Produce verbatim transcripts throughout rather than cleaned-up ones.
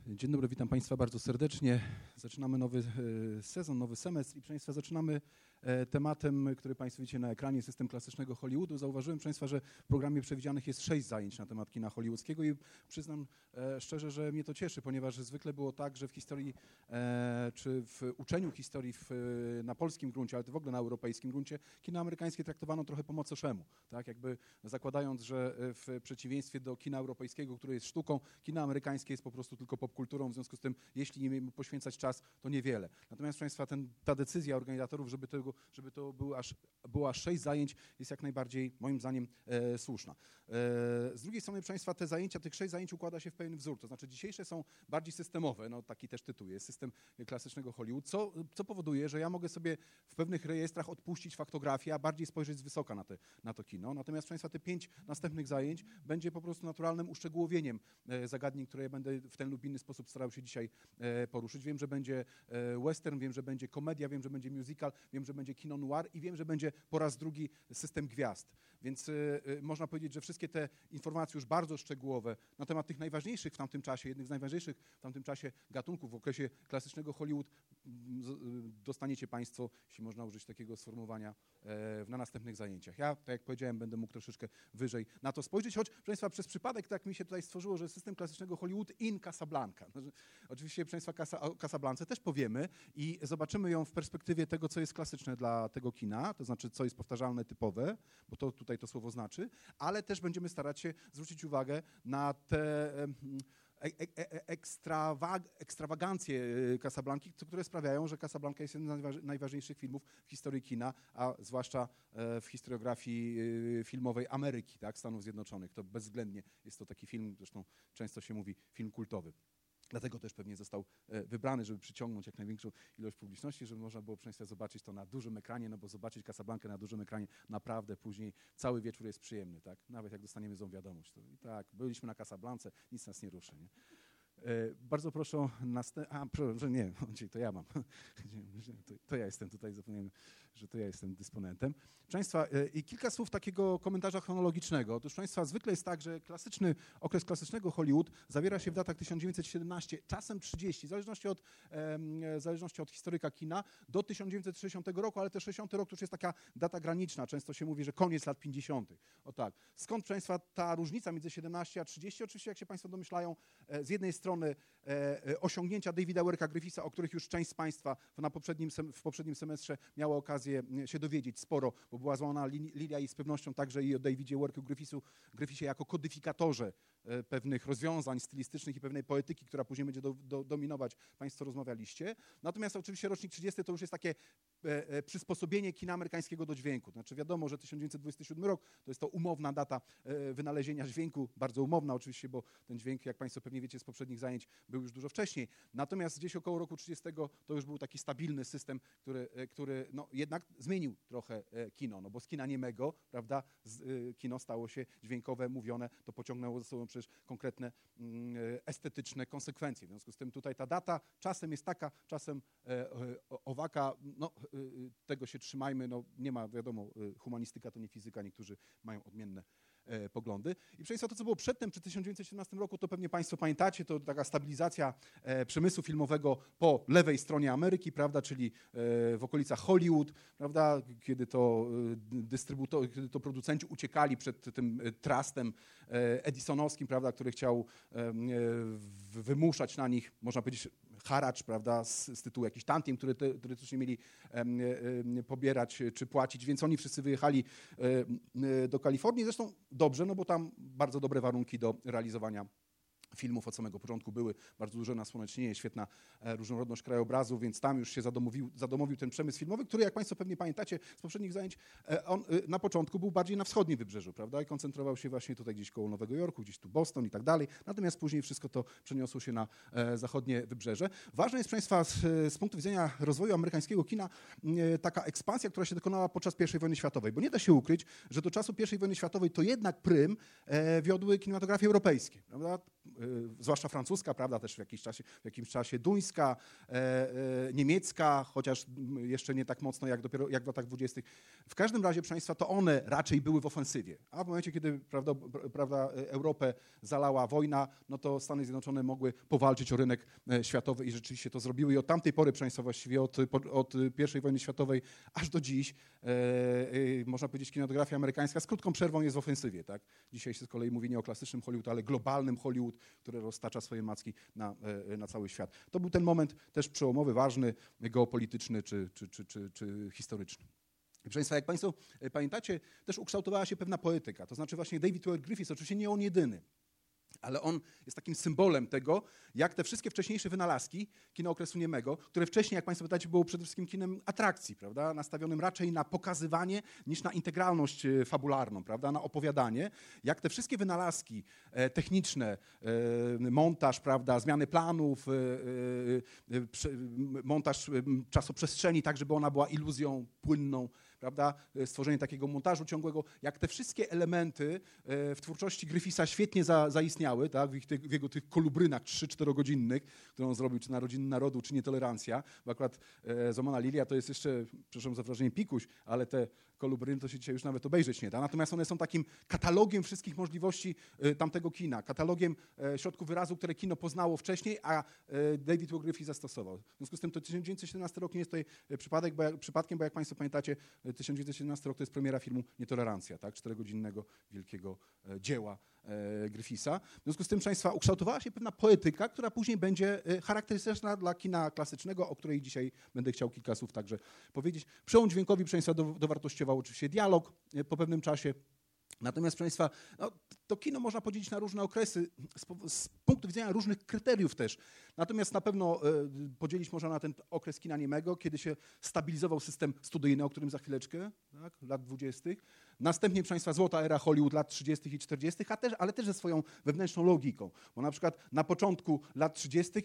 Dzień dobry, witam Państwa bardzo serdecznie. Zaczynamy nowy sezon, nowy semestr i proszę Państwa, zaczynamy tematem, który Państwo widzicie na ekranie, system klasycznego Hollywoodu. Zauważyłem, proszę Państwa, że w programie przewidzianych jest sześć zajęć na temat kina hollywoodzkiego i przyznam szczerze, że mnie to cieszy, ponieważ zwykle było tak, że w historii czy w uczeniu historii w, na polskim gruncie, ale to w ogóle na europejskim gruncie, kino amerykańskie traktowano trochę po macoszemu, tak? Jakby zakładając, że w przeciwieństwie do kina europejskiego, które jest sztuką, kino amerykańskie jest po prostu tylko popkulturą, w związku z tym, jeśli nie poświęcać czas, to niewiele. Natomiast, proszę Państwa, ten, ta decyzja organizatorów, żeby, tego, żeby to było aż, było aż sześć zajęć, jest jak najbardziej, moim zdaniem, e, słuszna. E, z drugiej strony, proszę Państwa, te zajęcia, tych sześć zajęć układa się w pewien wzór, to znaczy dzisiejsze są bardziej systemowe, no taki też tytuł jest, system klasycznego Hollywood, co, co powoduje, że ja mogę sobie w pewnych rejestrach odpuścić faktografię, a bardziej spojrzeć z wysoka na, te, na to kino. Natomiast, proszę Państwa, te pięć następnych zajęć będzie po prostu naturalnym uszczegółowieniem e, zagadnień, które ja będę w ten lub inny sposób starał się dzisiaj e, poruszyć. Wiem, że będzie e, western, wiem, że będzie komedia, wiem, że będzie musical, wiem, że będzie kino noir i wiem, że będzie po raz drugi system gwiazd. Więc e, e, można powiedzieć, że wszystkie te informacje już bardzo szczegółowe na temat tych najważniejszych w tamtym czasie, jednych z najważniejszych w tamtym czasie gatunków w okresie klasycznego Hollywood dostaniecie Państwo, jeśli można użyć takiego sformułowania, e, na następnych zajęciach. Ja, tak jak powiedziałem, będę mógł troszeczkę wyżej na to spojrzeć, choć, proszę Państwa, przez przypadek tak mi się tutaj stworzyło, że system klasycznego Hollywood in Casablanca. No, oczywiście, proszę Państwa, Casa, o Casablance też powiemy i zobaczymy ją w perspektywie tego, co jest klasyczne dla tego kina, to znaczy, co jest powtarzalne, typowe, bo to tutaj to słowo znaczy, ale też będziemy starać się zwrócić uwagę na te E, e, ekstrawag, ekstrawagancje Casablanki, które sprawiają, że Casablanca jest jednym z najważniejszych filmów w historii kina, a zwłaszcza w historiografii filmowej Ameryki, tak, Stanów Zjednoczonych. To bezwzględnie jest to taki film, zresztą często się mówi film kultowy. Dlatego też pewnie został wybrany, żeby przyciągnąć jak największą ilość publiczności, żeby można było, proszę Państwa, zobaczyć to na dużym ekranie, no bo zobaczyć Casablankę na dużym ekranie naprawdę później cały wieczór jest przyjemny, tak? Nawet jak dostaniemy złą wiadomość. To i tak, byliśmy na Casablance, nic nas nie ruszy, nie? E, bardzo proszę, następ... a proszę, nie, to ja mam, to, to ja jestem tutaj, zapomniałem, że to ja jestem dysponentem. Proszę Państwa, e, i kilka słów takiego komentarza chronologicznego. Otóż, proszę Państwa, zwykle jest tak, że klasyczny, okres klasycznego Hollywood zawiera się w datach tysiąc dziewięćset siedemnaście, czasem trzydzieści, w zależności od, e, w zależności od historyka kina, do tysiąc dziewięćset sześćdziesiątego roku, ale też sześćdziesiąty rok to już jest taka data graniczna, często się mówi, że koniec lat pięćdziesiątych. O tak. Skąd, proszę Państwa, ta różnica między siedemnaście a trzydzieści? Oczywiście, jak się Państwo domyślają, e, z jednej strony strony e, osiągnięcia Davida Werka Griffitha, o których już część z Państwa na poprzednim sem, w poprzednim semestrze miała okazję się dowiedzieć sporo, bo była złamana li, linia i z pewnością także i o Davidzie Werku Griffithu, Griffithie jako kodyfikatorze e, pewnych rozwiązań stylistycznych i pewnej poetyki, która później będzie do, do, dominować. Państwo rozmawialiście. Natomiast oczywiście rocznik trzydziesty to już jest takie e, e, przysposobienie kina amerykańskiego do dźwięku. Znaczy wiadomo, że tysiąc dziewięćset dwudziesty siódmy rok to jest to umowna data e, wynalezienia dźwięku, bardzo umowna oczywiście, bo ten dźwięk, jak Państwo pewnie wiecie z poprzednich zajęć, był już dużo wcześniej. Natomiast gdzieś około roku trzydziestego to już był taki stabilny system, który, który no, jednak zmienił trochę kino, no bo z kina niemego, prawda, z, kino stało się dźwiękowe, mówione, to pociągnęło za sobą przecież konkretne mm, estetyczne konsekwencje. W związku z tym tutaj ta data czasem jest taka, czasem e, owaka, no e, tego się trzymajmy, no nie ma, wiadomo, humanistyka to nie fizyka, niektórzy mają odmienne e, poglądy. I proszę Państwa, to co było przedtem, przy tysiąc dziewięćset siedemnastym roku, to pewnie Państwo pamiętacie, to taka stabilizacja e, przemysłu filmowego po lewej stronie Ameryki, prawda, czyli e, w okolicach Hollywood, prawda, kiedy to e, dystrybutorzy, kiedy to producenci uciekali przed tym e, trustem e, edisonowskim, prawda, który chciał e, wymuszać na nich, można powiedzieć, haracz, prawda, z, z tytułu jakichś tantiem, które te, teoretycznie mieli e, e, pobierać czy płacić, więc oni wszyscy wyjechali e, e, do Kalifornii. Zresztą dobrze, no bo tam bardzo dobre warunki do realizowania filmów od samego początku były, bardzo duże nasłonecznienie, świetna e, różnorodność krajobrazu, więc tam już się zadomowił, zadomowił ten przemysł filmowy, który, jak Państwo pewnie pamiętacie z poprzednich zajęć, e, on e, na początku był bardziej na wschodnim wybrzeżu, prawda, i koncentrował się właśnie tutaj gdzieś koło Nowego Jorku, gdzieś tu Boston i tak dalej, natomiast później wszystko to przeniosło się na e, zachodnie wybrzeże. Ważne jest, proszę Państwa, z, z punktu widzenia rozwoju amerykańskiego kina e, taka ekspansja, która się dokonała podczas pierwszej wojny światowej, bo nie da się ukryć, że do czasu pierwszej wojny światowej to jednak prym e, wiodły kinematografie europejskie, prawda. zwłaszcza francuska, prawda, też w jakimś czasie, w jakimś czasie duńska, e, e, niemiecka, chociaż jeszcze nie tak mocno jak dopiero jak w latach dwudziestych. W każdym razie, proszę Państwa, to one raczej były w ofensywie, a w momencie, kiedy prawda, prawda, Europę zalała wojna, no to Stany Zjednoczone mogły powalczyć o rynek światowy i rzeczywiście to zrobiły i od tamtej pory, proszę Państwa, właściwie od, od pierwszej wojny światowej aż do dziś, e, e, można powiedzieć, kinematografia amerykańska z krótką przerwą jest w ofensywie, tak? Dzisiaj się z kolei mówi nie o klasycznym Hollywood, ale globalnym Hollywood, który roztacza swoje macki na, na cały świat. To był ten moment też przełomowy, ważny, geopolityczny czy, czy, czy, czy, czy historyczny. Proszę Państwa, jak Państwo pamiętacie, też ukształtowała się pewna poetyka, to znaczy właśnie David Howard Griffiths, oczywiście nie on jedyny, ale on jest takim symbolem tego, jak te wszystkie wcześniejsze wynalazki kina okresu niemego, które wcześniej, jak Państwo pytacie, było przede wszystkim kinem atrakcji, prawda, nastawionym raczej na pokazywanie niż na integralność fabularną, prawda, na opowiadanie, jak te wszystkie wynalazki e, techniczne, e, montaż, prawda, zmiany planów, e, e, prze, montaż czasoprzestrzeni, tak żeby ona była iluzją płynną, prawda, stworzenie takiego montażu ciągłego, jak te wszystkie elementy w twórczości Griffitha świetnie za, zaistniały, tak, w, ich, w jego tych kolubrynach trzy-czterogodzinnych, które on zrobił, czy Narodziny Narodu, czy Nietolerancja, bo akurat e, Złamana Lilia to jest jeszcze, przepraszam za wrażenie, pikuś, ale te kolubryny to się dzisiaj już nawet obejrzeć nie da. Natomiast one są takim katalogiem wszystkich możliwości e, tamtego kina, katalogiem e, środków wyrazu, które kino poznało wcześniej, a e, David Howard Griffith zastosował. W związku z tym to tysiąc dziewięćset siedemnasty rok nie jest tutaj przypadek, bo jak, przypadkiem, bo jak Państwo pamiętacie, tysiąc dziewięćset siedemnasty rok to jest premiera filmu Nietolerancja, tak, czterogodzinnego wielkiego e, dzieła e, Griffitha. W związku z tym, proszę Państwa, ukształtowała się pewna poetyka, która później będzie e, charakterystyczna dla kina klasycznego, o której dzisiaj będę chciał kilka słów także powiedzieć. Przełom dźwiękowi, proszę Państwa, do, dowartościował oczywiście dialog e, po pewnym czasie. Natomiast, proszę Państwa, no, to kino można podzielić na różne okresy z, z punktu widzenia różnych kryteriów też. Natomiast na pewno e, podzielić można na ten okres kina niemego, kiedy się stabilizował system studyjny, o którym za chwileczkę, tak, lat dwudziestych. Następnie, proszę Państwa, złota era Hollywood lat trzydziestych i czterdziestych, a też, ale też ze swoją wewnętrzną logiką. Bo na przykład na początku lat trzydziestych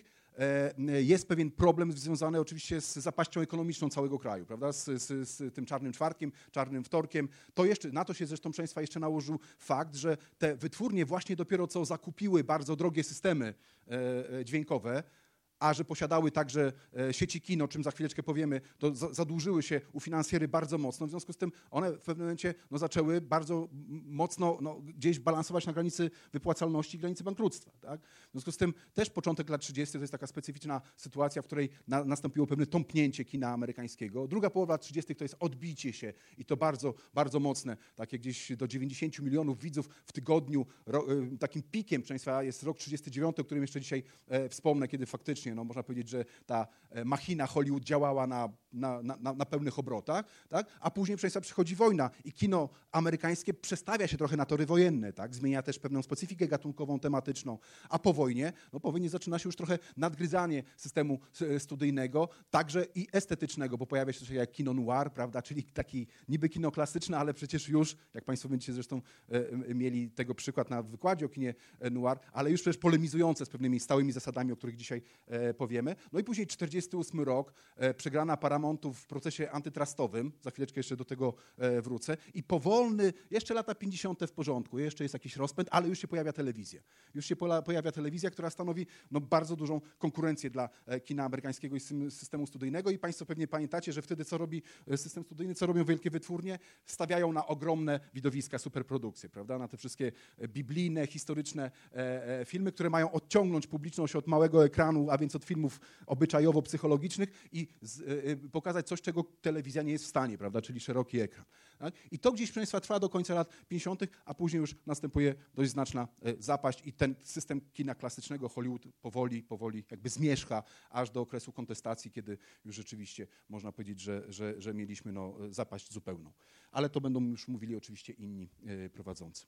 e, jest pewien problem związany oczywiście z zapaścią ekonomiczną całego kraju, prawda? Z, z, z tym czarnym czwartkiem, czarnym wtorkiem. To jeszcze, na to się zresztą, proszę Państwa, jeszcze nałożył fakt, że te wytwórnie właśnie dopiero co zakupiły bardzo drogie systemy e, dźwiękowe, a że posiadały także sieci kin, o czym za chwileczkę powiemy, to zadłużyły się u finansjery bardzo mocno. W związku z tym one w pewnym momencie no, zaczęły bardzo mocno no, gdzieś balansować na granicy wypłacalności i granicy bankructwa. Tak? W związku z tym też początek lat trzydziestych to jest taka specyficzna sytuacja, w której na, nastąpiło pewne tąpnięcie kina amerykańskiego. Druga połowa lat trzydziestych to jest odbicie się i to bardzo, bardzo mocne, takie gdzieś do dziewięćdziesięciu milionów widzów w tygodniu. Ro, takim pikiem, proszę Państwa, jest rok trzydziesty dziewiąty, o którym jeszcze dzisiaj e, wspomnę, kiedy faktycznie no, można powiedzieć, że ta machina Hollywood działała na, na, na, na pełnych obrotach, tak? A później, proszę Państwa, przychodzi wojna i kino amerykańskie przestawia się trochę na tory wojenne, tak? Zmienia też pewną specyfikę gatunkową, tematyczną, a po wojnie, no po wojnie zaczyna się już trochę nadgryzanie systemu studyjnego, także i estetycznego, bo pojawia się coś jak kino noir, prawda? Czyli taki niby kino klasyczne, ale przecież już, jak Państwo będziecie zresztą e, mieli tego przykład na wykładzie o kinie noir, ale już przecież polemizujące z pewnymi stałymi zasadami, o których dzisiaj e, powiemy. No i później czterdziesty ósmy rok, e, przegrana Paramountu w procesie antytrustowym, za chwileczkę jeszcze do tego e, wrócę, i powolny, jeszcze lata pięćdziesiąte w porządku, jeszcze jest jakiś rozpęd, ale już się pojawia telewizja. Już się pola, pojawia telewizja, która stanowi no, bardzo dużą konkurencję dla e, kina amerykańskiego i systemu studyjnego i Państwo pewnie pamiętacie, że wtedy co robi system studyjny, co robią wielkie wytwórnie? Stawiają na ogromne widowiska, superprodukcje, prawda? Na te wszystkie biblijne, historyczne e, e, filmy, które mają odciągnąć publiczność od małego ekranu, a więc od filmów obyczajowo-psychologicznych i z, y, pokazać coś, czego telewizja nie jest w stanie, prawda, czyli szeroki ekran. Tak? I to gdzieś, proszę Państwa, trwa do końca lat pięćdziesiątych, a później już następuje dość znaczna y, zapaść i ten system kina klasycznego Hollywood powoli, powoli jakby zmierzcha aż do okresu kontestacji, kiedy już rzeczywiście można powiedzieć, że, że, że mieliśmy no, zapaść zupełną. Ale to będą już mówili oczywiście inni y, prowadzący.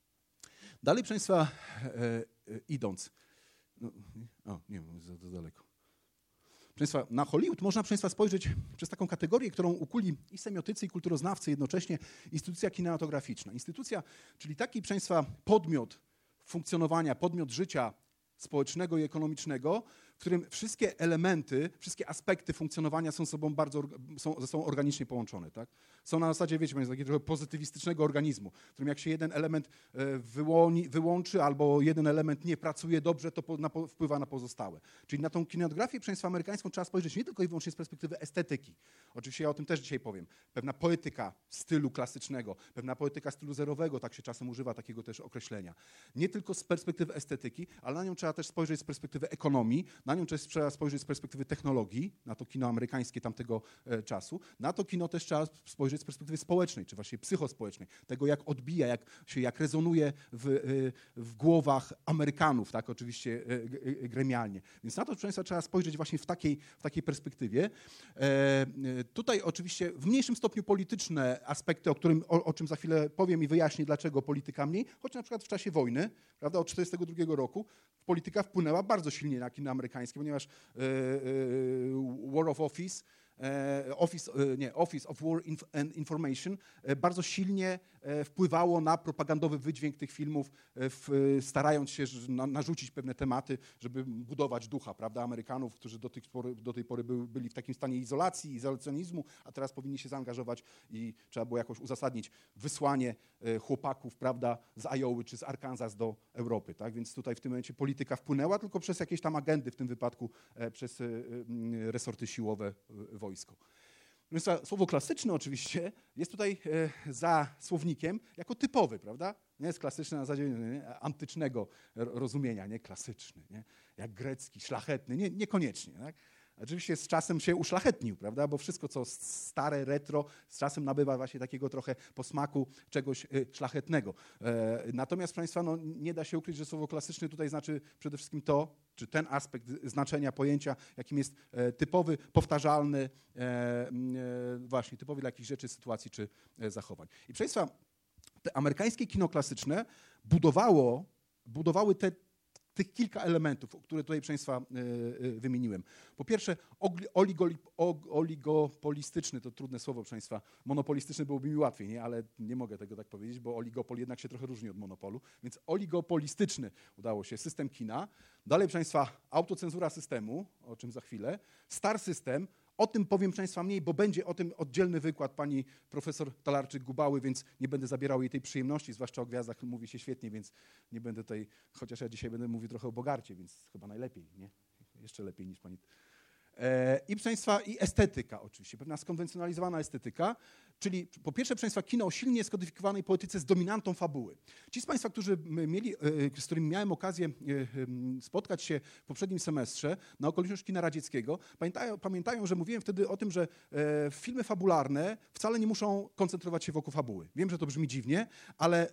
Dalej, proszę Państwa, y, y, idąc, no, o, nie wiem, za, za daleko. Proszę Państwa, na Hollywood można, proszę Państwa, spojrzeć przez taką kategorię, którą ukuli i semiotycy, i kulturoznawcy jednocześnie, instytucja kinematograficzna. Instytucja, czyli taki, proszę Państwa, podmiot funkcjonowania, podmiot życia społecznego i ekonomicznego, w którym wszystkie elementy, wszystkie aspekty funkcjonowania są sobą bardzo, są ze sobą organicznie połączone. Tak? Są na zasadzie, wiecie, takiego trochę pozytywistycznego organizmu, w którym jak się jeden element wyłoni, wyłączy albo jeden element nie pracuje dobrze, to po, na, wpływa na pozostałe. Czyli na tą kinematografię państwa amerykańską trzeba spojrzeć nie tylko i wyłącznie z perspektywy estetyki. Oczywiście ja o tym też dzisiaj powiem. Pewna poetyka stylu klasycznego, pewna poetyka stylu zerowego, tak się czasem używa takiego też określenia. Nie tylko z perspektywy estetyki, ale na nią trzeba też spojrzeć z perspektywy ekonomii, na nią też trzeba spojrzeć z perspektywy technologii, na to kino amerykańskie tamtego e, czasu. Na to kino też trzeba spojrzeć z perspektywy społecznej, czy właściwie psychospołecznej, tego jak odbija, jak się, jak rezonuje w, e, w głowach Amerykanów, tak oczywiście e, e, gremialnie. Więc na to, proszę Państwa, trzeba spojrzeć właśnie w takiej, w takiej perspektywie. E, e, tutaj oczywiście w mniejszym stopniu polityczne aspekty, o, którym, o, o czym za chwilę powiem i wyjaśnię, dlaczego polityka mniej, choć na przykład w czasie wojny, prawda, od tysiąc dziewięćset czterdziestego drugiego roku, polityka wpłynęła bardzo silnie na kino amerykańskie, ponieważ e, e, War of Office, e, Office, e, nie, Office of War Inf and Information e, bardzo silnie e, wpływało na propagandowy wydźwięk tych filmów, e, w, starając się na, narzucić pewne tematy, żeby budować ducha, prawda, Amerykanów, którzy do tej pory, do tej pory byli, byli w takim stanie izolacji, izolacjonizmu, a teraz powinni się zaangażować i trzeba było jakoś uzasadnić wysłanie e, chłopaków, prawda, z Iowy czy z Arkansas do Europy, tak, więc tutaj w tym momencie polityka wpłynęła tylko przez jakieś tam agendy, w tym wypadku e, przez e, e, resorty siłowe e, wojsko. Więc słowo klasyczne oczywiście jest tutaj e, za słownikiem jako typowy, prawda? Nie jest klasyczne na zasadzie nie, antycznego rozumienia, nie klasyczny, nie? Jak grecki, szlachetny, nie, niekoniecznie. Tak? Oczywiście z czasem się uszlachetnił, prawda? Bo wszystko, co stare, retro, z czasem nabywa właśnie takiego trochę posmaku czegoś y, szlachetnego. E, natomiast, proszę Państwa, no, nie da się ukryć, że słowo klasyczny tutaj znaczy przede wszystkim to, czy ten aspekt znaczenia pojęcia, jakim jest e, typowy, powtarzalny, e, e, właśnie typowy dla jakichś rzeczy, sytuacji czy e, zachowań. I proszę Państwa, te amerykańskie kino klasyczne budowało, budowały te tych kilka elementów, które tutaj, proszę Państwa, wymieniłem. Po pierwsze, oligopolistyczny, to trudne słowo, proszę Państwa, monopolistyczny byłoby mi łatwiej, nie? Ale nie mogę tego tak powiedzieć, bo oligopol jednak się trochę różni od monopolu, więc oligopolistyczny udało się, system kina. Dalej, proszę Państwa, autocenzura systemu, o czym za chwilę, star system. O tym powiem, proszę Państwa, mniej, bo będzie o tym oddzielny wykład pani profesor Talarczyk-Gubały, więc nie będę zabierał jej tej przyjemności, zwłaszcza o gwiazdach mówi się świetnie, więc nie będę tutaj, chociaż ja dzisiaj będę mówił trochę o Bogarcie, więc chyba najlepiej, nie? Jeszcze lepiej niż pani. E, I, proszę Państwa, i estetyka oczywiście, pewna skonwencjonalizowana estetyka, czyli po pierwsze, proszę Państwa, kino o silnie skodyfikowanej poetyce z dominantą fabuły. Ci z Państwa, którzy mieli, z którymi miałem okazję spotkać się w poprzednim semestrze na okoliczność kina radzieckiego, pamiętają, pamiętają, że mówiłem wtedy o tym, że filmy fabularne wcale nie muszą koncentrować się wokół fabuły. Wiem, że to brzmi dziwnie, ale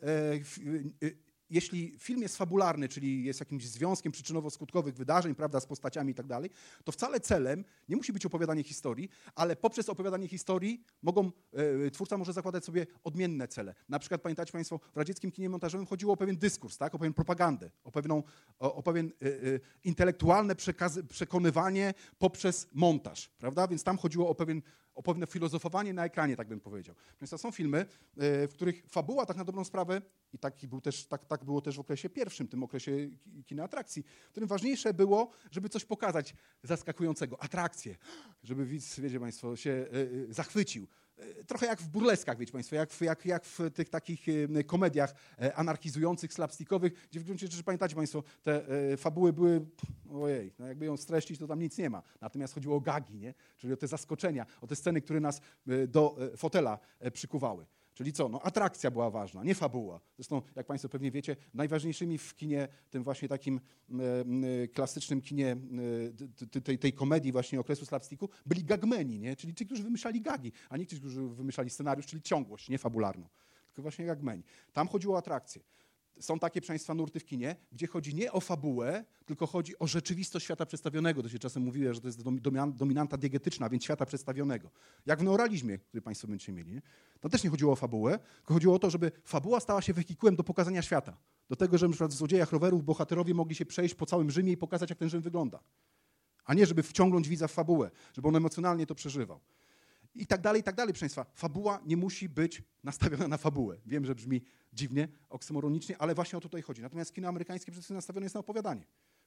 jeśli film jest fabularny, czyli jest jakimś związkiem przyczynowo-skutkowych wydarzeń, prawda, z postaciami i tak dalej, to wcale celem nie musi być opowiadanie historii, ale poprzez opowiadanie historii mogą, e, twórca może zakładać sobie odmienne cele. Na przykład pamiętacie Państwo, w radzieckim kinie montażowym chodziło o pewien dyskurs, tak, o pewien propagandę, o, pewną, o, o pewien e, e, intelektualne przekazy, przekonywanie poprzez montaż, prawda, więc tam chodziło o pewien o pewne filozofowanie na ekranie, tak bym powiedział. Więc to są filmy, w których fabuła tak na dobrą sprawę, i taki był też, tak, tak było też w okresie pierwszym, tym okresie kina atrakcji, w którym ważniejsze było, żeby coś pokazać zaskakującego, atrakcję, żeby widz, wiecie Państwo, się zachwycił. Trochę jak w burleskach, wiecie Państwo, jak w, jak, jak w tych takich komediach anarchizujących, slapstickowych, gdzie w gruncie rzeczy, pamiętacie Państwo, te fabuły były, ojej, no jakby ją streścić, to tam nic nie ma. Natomiast chodziło o gagi, nie? Czyli o te zaskoczenia, o te sceny, które nas do fotela przykuwały. Czyli co? No atrakcja była ważna, nie fabuła. Zresztą, jak Państwo pewnie wiecie, najważniejszymi w kinie, tym właśnie takim e, klasycznym kinie e, tej, tej komedii właśnie okresu slapsticku, byli gagmeni, nie? Czyli ci, którzy wymyślali gagi, a nie ci, którzy wymyślali scenariusz, czyli ciągłość, nie fabularną. Tylko właśnie gagmeni. Tam chodziło o atrakcję. Są takie, proszę Państwa, nurty w kinie, gdzie chodzi nie o fabułę, tylko chodzi o rzeczywistość świata przedstawionego. To się czasem mówi, że to jest dominanta diegetyczna, więc świata przedstawionego. Jak w neorealizmie, który Państwo będziecie mieli. Nie? To też nie chodziło o fabułę, tylko chodziło o to, żeby fabuła stała się wehikułem do pokazania świata. Do tego, że na przykład w Złodziejach rowerów bohaterowie mogli się przejść po całym Rzymie i pokazać, jak ten Rzym wygląda. A nie, żeby wciągnąć widza w fabułę, żeby on emocjonalnie to przeżywał. I tak dalej, i tak dalej, proszę Państwa. Fabuła nie musi być nastawiona na fabułę. Wiem, że brzmi dziwnie, oksymoronicznie, ale właśnie o to tutaj chodzi. Natomiast kino amerykańskie przede wszystkim nastawione jest na opowiadanie.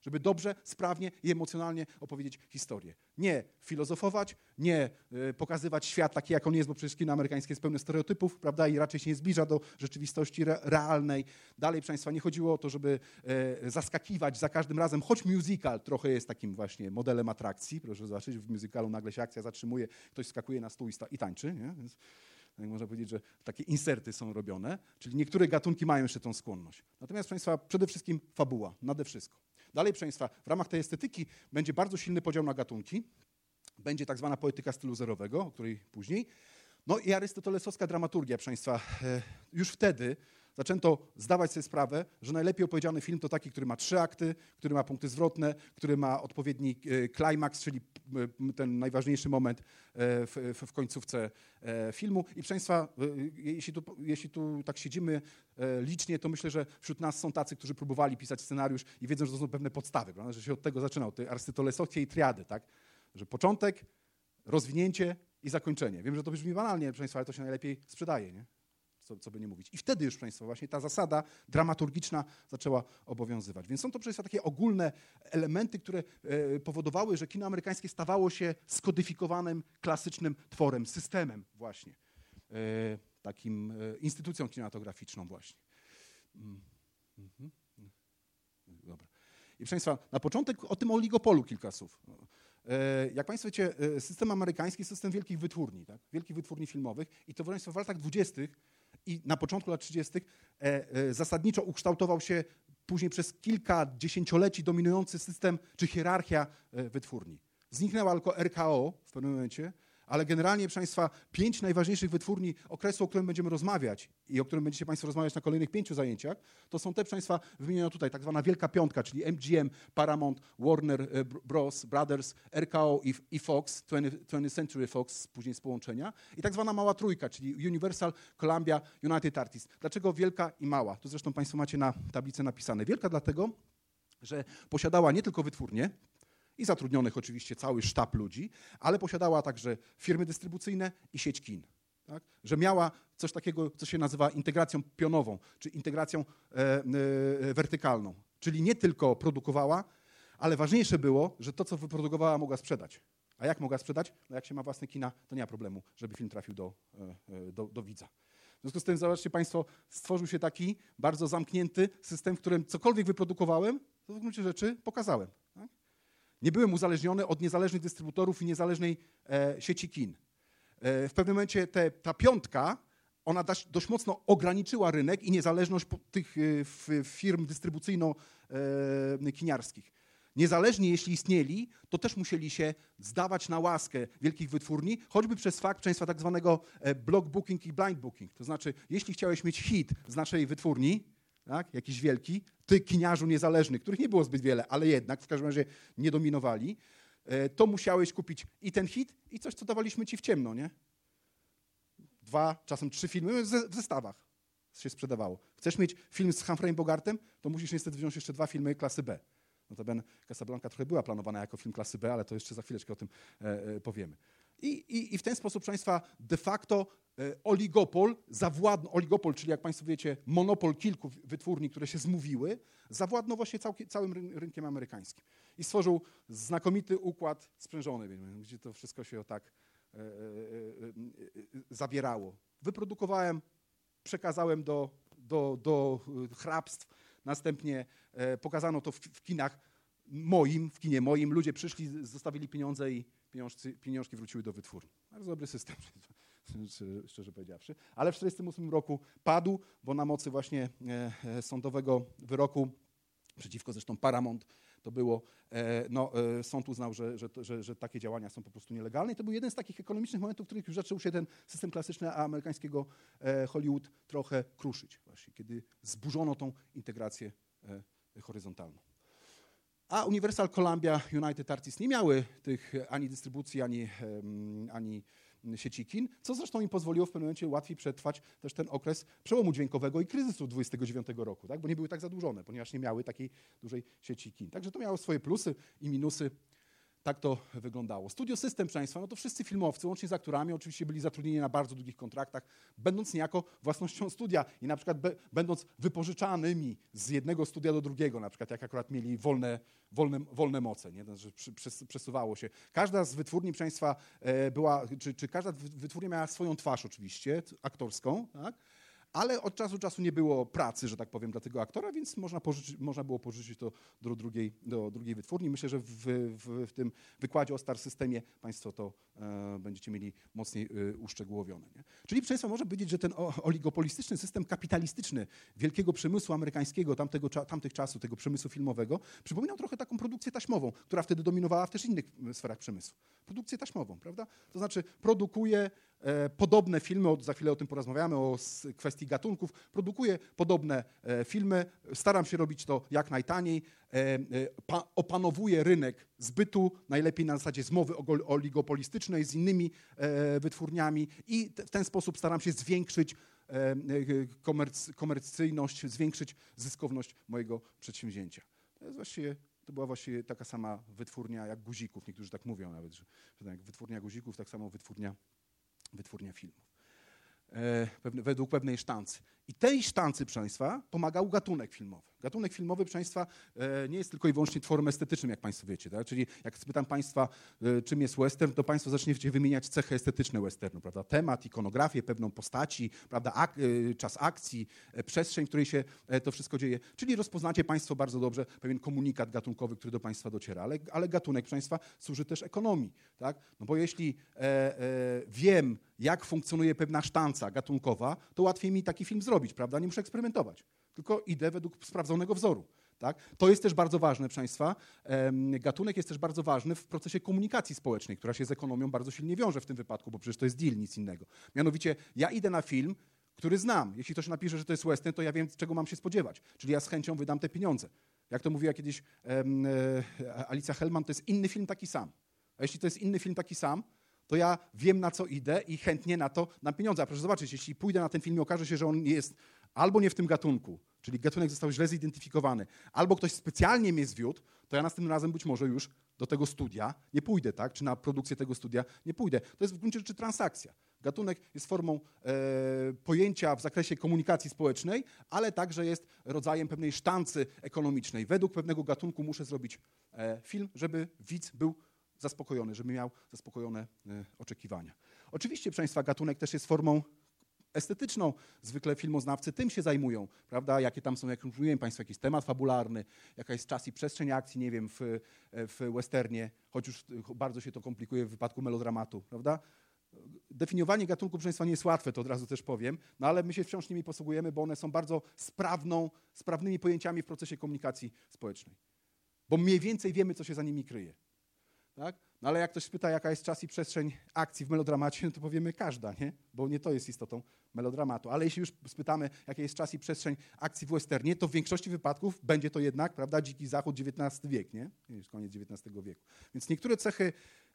żeby dobrze, sprawnie i emocjonalnie opowiedzieć historię. Nie filozofować, nie y, pokazywać świat taki, jak on jest, bo przecież kino amerykańskie jest pełne stereotypów, prawda, i raczej się nie zbliża do rzeczywistości re, realnej. Dalej, proszę Państwa, nie chodziło o to, żeby y, zaskakiwać za każdym razem, choć musical trochę jest takim właśnie modelem atrakcji. Proszę zobaczyć, w musicalu nagle się akcja zatrzymuje, ktoś skakuje na stół i, sta, i tańczy, nie? Więc można powiedzieć, że takie inserty są robione, czyli niektóre gatunki mają jeszcze tą skłonność. Natomiast, proszę Państwa, przede wszystkim fabuła, nade wszystko. Dalej, proszę Państwa, w ramach tej estetyki będzie bardzo silny podział na gatunki, będzie tak zwana poetyka stylu zerowego, o której później, no i arystotelesowska dramaturgia, proszę Państwa. Już wtedy zaczęto zdawać sobie sprawę, że najlepiej opowiedziany film to taki, który ma trzy akty, który ma punkty zwrotne, który ma odpowiedni klimaks, czyli ten najważniejszy moment w, w końcówce filmu. I proszę Państwa, jeśli tu, jeśli tu tak siedzimy licznie, to myślę, że wśród nas są tacy, którzy próbowali pisać scenariusz i wiedzą, że to są pewne podstawy, prawda? Że się od tego zaczynał, tej arystotelesowskiej triady, tak? Że początek, rozwinięcie i zakończenie. Wiem, że to brzmi banalnie, proszę Państwa, ale to się najlepiej sprzedaje, nie? Co, co by nie mówić. I wtedy już, proszę Państwa, właśnie ta zasada dramaturgiczna zaczęła obowiązywać. Więc są to, proszę Państwa, takie ogólne elementy, które e, powodowały, że kino amerykańskie stawało się skodyfikowanym, klasycznym tworem, systemem właśnie. E, takim e, instytucją kinematograficzną właśnie. Mm. Mhm. Dobra. I proszę Państwa, na początek o tym oligopolu kilka słów. Jak Państwo wiecie, system amerykański, system wielkich wytwórni, tak? Wielkich wytwórni filmowych i to Państwo w latach dwudziestych i na początku lat trzydziestych zasadniczo ukształtował się później przez kilka dziesięcioleci dominujący system czy hierarchia wytwórni. Zniknęła tylko R K O w pewnym momencie, ale generalnie, proszę Państwa, pięć najważniejszych wytwórni okresu, o którym będziemy rozmawiać i o którym będziecie Państwo rozmawiać na kolejnych pięciu zajęciach, to są te, proszę Państwa, wymienione tutaj, tak zwana Wielka Piątka, czyli M G M, Paramount, Warner Bros. Brothers, R K O i, i Fox, twentieth Century Fox, później z połączenia, i tak zwana Mała Trójka, czyli Universal, Columbia, United Artists. Dlaczego wielka i mała? To zresztą Państwo macie na tablicy napisane. Wielka dlatego, że posiadała nie tylko wytwórnie, i zatrudnionych oczywiście cały sztab ludzi, ale posiadała także firmy dystrybucyjne i sieć kin. Tak? Że miała coś takiego, co się nazywa integracją pionową, czy integracją e, e, wertykalną. Czyli nie tylko produkowała, ale ważniejsze było, że to, co wyprodukowała, mogła sprzedać. A jak mogła sprzedać? No jak się ma własne kina, to nie ma problemu, żeby film trafił do, e, do, do widza. W związku z tym, zobaczcie Państwo, stworzył się taki bardzo zamknięty system, w którym cokolwiek wyprodukowałem, to w gruncie rzeczy pokazałem. Tak? Nie byłem uzależniony od niezależnych dystrybutorów i niezależnej e, sieci kin. E, w pewnym momencie te, ta piątka, ona dość, dość mocno ograniczyła rynek i niezależność tych e, firm dystrybucyjno-kiniarskich. Niezależnie jeśli istnieli, to też musieli się zdawać na łaskę wielkich wytwórni, choćby przez fakt państwa tak zwanego block booking i blind booking. To znaczy, jeśli chciałeś mieć hit z naszej wytwórni, tak, jakiś wielki, ty kiniarzu niezależny, których nie było zbyt wiele, ale jednak w każdym razie nie dominowali, to musiałeś kupić i ten hit, i coś, co dawaliśmy ci w ciemno, nie? Dwa, czasem trzy filmy w zestawach się sprzedawało. Chcesz mieć film z Humphreyem Bogartem, to musisz niestety wziąć jeszcze dwa filmy klasy B. Notabene Casablanca trochę była planowana jako film klasy B, ale to jeszcze za chwileczkę o tym e, e, powiemy. I, i, I w ten sposób, proszę Państwa, de facto e, oligopol, zawładnął, oligopol, czyli jak Państwo wiecie, monopol kilku wytwórni, które się zmówiły, zawładnął właśnie cał, całym rynkiem amerykańskim. I stworzył znakomity układ sprzężony, gdzie to wszystko się tak e, e, e, zawierało. Wyprodukowałem, przekazałem do, do, do hrabstw, następnie e, pokazano to w, w kinach moim, w kinie moim. Ludzie przyszli, zostawili pieniądze i pieniążki, pieniążki wróciły do wytwórni. Bardzo dobry system, szczerze powiedziawszy. Ale w tysiąc dziewięćset czterdziestym ósmym roku padł, bo na mocy właśnie e, sądowego wyroku, przeciwko zresztą Paramount to było, e, no, e, sąd uznał, że, że, że, że takie działania są po prostu nielegalne. I to był jeden z takich ekonomicznych momentów, w których już zaczął się ten system klasyczny amerykańskiego e, Hollywood trochę kruszyć, właśnie, kiedy zburzono tą integrację e, horyzontalną. A Universal, Columbia, United Artists nie miały tych ani dystrybucji, ani, um, ani sieci kin, co zresztą im pozwoliło w pewnym momencie łatwiej przetrwać też ten okres przełomu dźwiękowego i kryzysu dwudziestego dziewiątego roku, tak? Bo nie były tak zadłużone, ponieważ nie miały takiej dużej sieci kin. Także to miało swoje plusy i minusy. tak to wyglądało. Studio System, proszę Państwa, no to wszyscy filmowcy, łącznie z aktorami, oczywiście byli zatrudnieni na bardzo długich kontraktach, będąc niejako własnością studia i na przykład be, będąc wypożyczanymi z jednego studia do drugiego, na przykład jak akurat mieli wolne, wolne, wolne moce, nie? Że przesuwało się. Każda z wytwórni, proszę Państwa, była, czy, czy każda wytwórnia miała swoją twarz oczywiście, aktorską, tak? Ale od czasu do czasu nie było pracy, że tak powiem, dla tego aktora, więc można, pożyczyć, można było pożyczyć to do drugiej, do drugiej wytwórni. Myślę, że w, w, w tym wykładzie o Star Systemie Państwo to e, będziecie mieli mocniej e, uszczegółowione. Nie? Czyli, proszę Państwa, można powiedzieć, że ten oligopolistyczny system kapitalistyczny wielkiego przemysłu amerykańskiego tamtego, tamtych czasów, tego przemysłu filmowego, przypominał trochę taką produkcję taśmową, która wtedy dominowała w też innych sferach przemysłu. Produkcję taśmową, prawda? To znaczy produkuje e, podobne filmy, o, za chwilę o tym porozmawiamy, o s, kwestii gatunków, produkuje podobne e, filmy, staram się robić to jak najtaniej, e, e, pa, opanowuję rynek zbytu, najlepiej na zasadzie zmowy oligopolistycznej z innymi e, wytwórniami i te, w ten sposób staram się zwiększyć e, komerc, komercyjność, zwiększyć zyskowność mojego przedsięwzięcia. To jest właściwie To była właściwie taka sama wytwórnia jak guzików, niektórzy tak mówią nawet, że, że jak wytwórnia guzików, tak samo wytwórnia, wytwórnia filmów. E, pewne, według pewnej sztancy. I tej sztancy, proszę Państwa, pomagał gatunek filmowy. Gatunek filmowy, proszę Państwa, e, nie jest tylko i wyłącznie tworem estetycznym, jak Państwo wiecie. Tak? Czyli jak spytam Państwa, e, czym jest western, to Państwo zaczniecie wymieniać cechy estetyczne westernu. Prawda? Temat, ikonografię, pewną postaci, prawda? Ak e, czas akcji, e, przestrzeń, w której się e, to wszystko dzieje. Czyli rozpoznacie Państwo bardzo dobrze pewien komunikat gatunkowy, który do Państwa dociera. Ale, ale gatunek, proszę Państwa, służy też ekonomii. Tak? No bo jeśli e, e, wiem, jak funkcjonuje pewna sztanca gatunkowa, to łatwiej mi taki film zrobić, prawda? Nie muszę eksperymentować, tylko idę według sprawdzonego wzoru. Tak? To jest też bardzo ważne, proszę Państwa. Gatunek jest też bardzo ważny w procesie komunikacji społecznej, która się z ekonomią bardzo silnie wiąże w tym wypadku, bo przecież to jest deal, nic innego. Mianowicie ja idę na film, który znam. Jeśli ktoś napisze, że to jest western, to ja wiem, czego mam się spodziewać. Czyli ja z chęcią wydam te pieniądze. Jak to mówiła kiedyś um, e, Alicja Hellman, to jest inny film taki sam. A jeśli to jest inny film taki sam, to ja wiem, na co idę i chętnie na to dam pieniądze. A proszę zobaczyć, jeśli pójdę na ten film i okaże się, że on jest albo nie w tym gatunku, czyli gatunek został źle zidentyfikowany, albo ktoś specjalnie mnie zwiódł, to ja następnym razem być może już do tego studia nie pójdę, tak? Czy na produkcję tego studia nie pójdę. To jest w gruncie rzeczy transakcja. Gatunek jest formą e, pojęcia w zakresie komunikacji społecznej, ale także jest rodzajem pewnej sztancy ekonomicznej. Według pewnego gatunku muszę zrobić e, film, żeby widz był zaspokojony, żeby miał zaspokojone e, oczekiwania. Oczywiście, proszę Państwa, gatunek też jest formą estetyczną. Zwykle filmoznawcy tym się zajmują, prawda? Jakie tam są, jak mówiłem Państwu, jakiś temat fabularny, jaka jest czas i przestrzeń akcji, nie wiem, w, w westernie, choć już bardzo się to komplikuje w wypadku melodramatu, prawda? Definiowanie gatunku, proszę Państwa, nie jest łatwe, to od razu też powiem, no ale my się wciąż nimi posługujemy, bo one są bardzo sprawną, sprawnymi pojęciami w procesie komunikacji społecznej. Bo mniej więcej wiemy, co się za nimi kryje. Tak? No ale jak ktoś spyta, jaka jest czas i przestrzeń akcji w melodramacie, no to powiemy każda, nie? Bo nie to jest istotą melodramatu. Ale jeśli już spytamy, jaki jest czas i przestrzeń akcji w westernie, to w większości wypadków będzie to jednak, prawda, Dziki Zachód, dziewiętnasty wiek, nie? Już koniec dziewiętnastego wieku. Więc niektóre cechy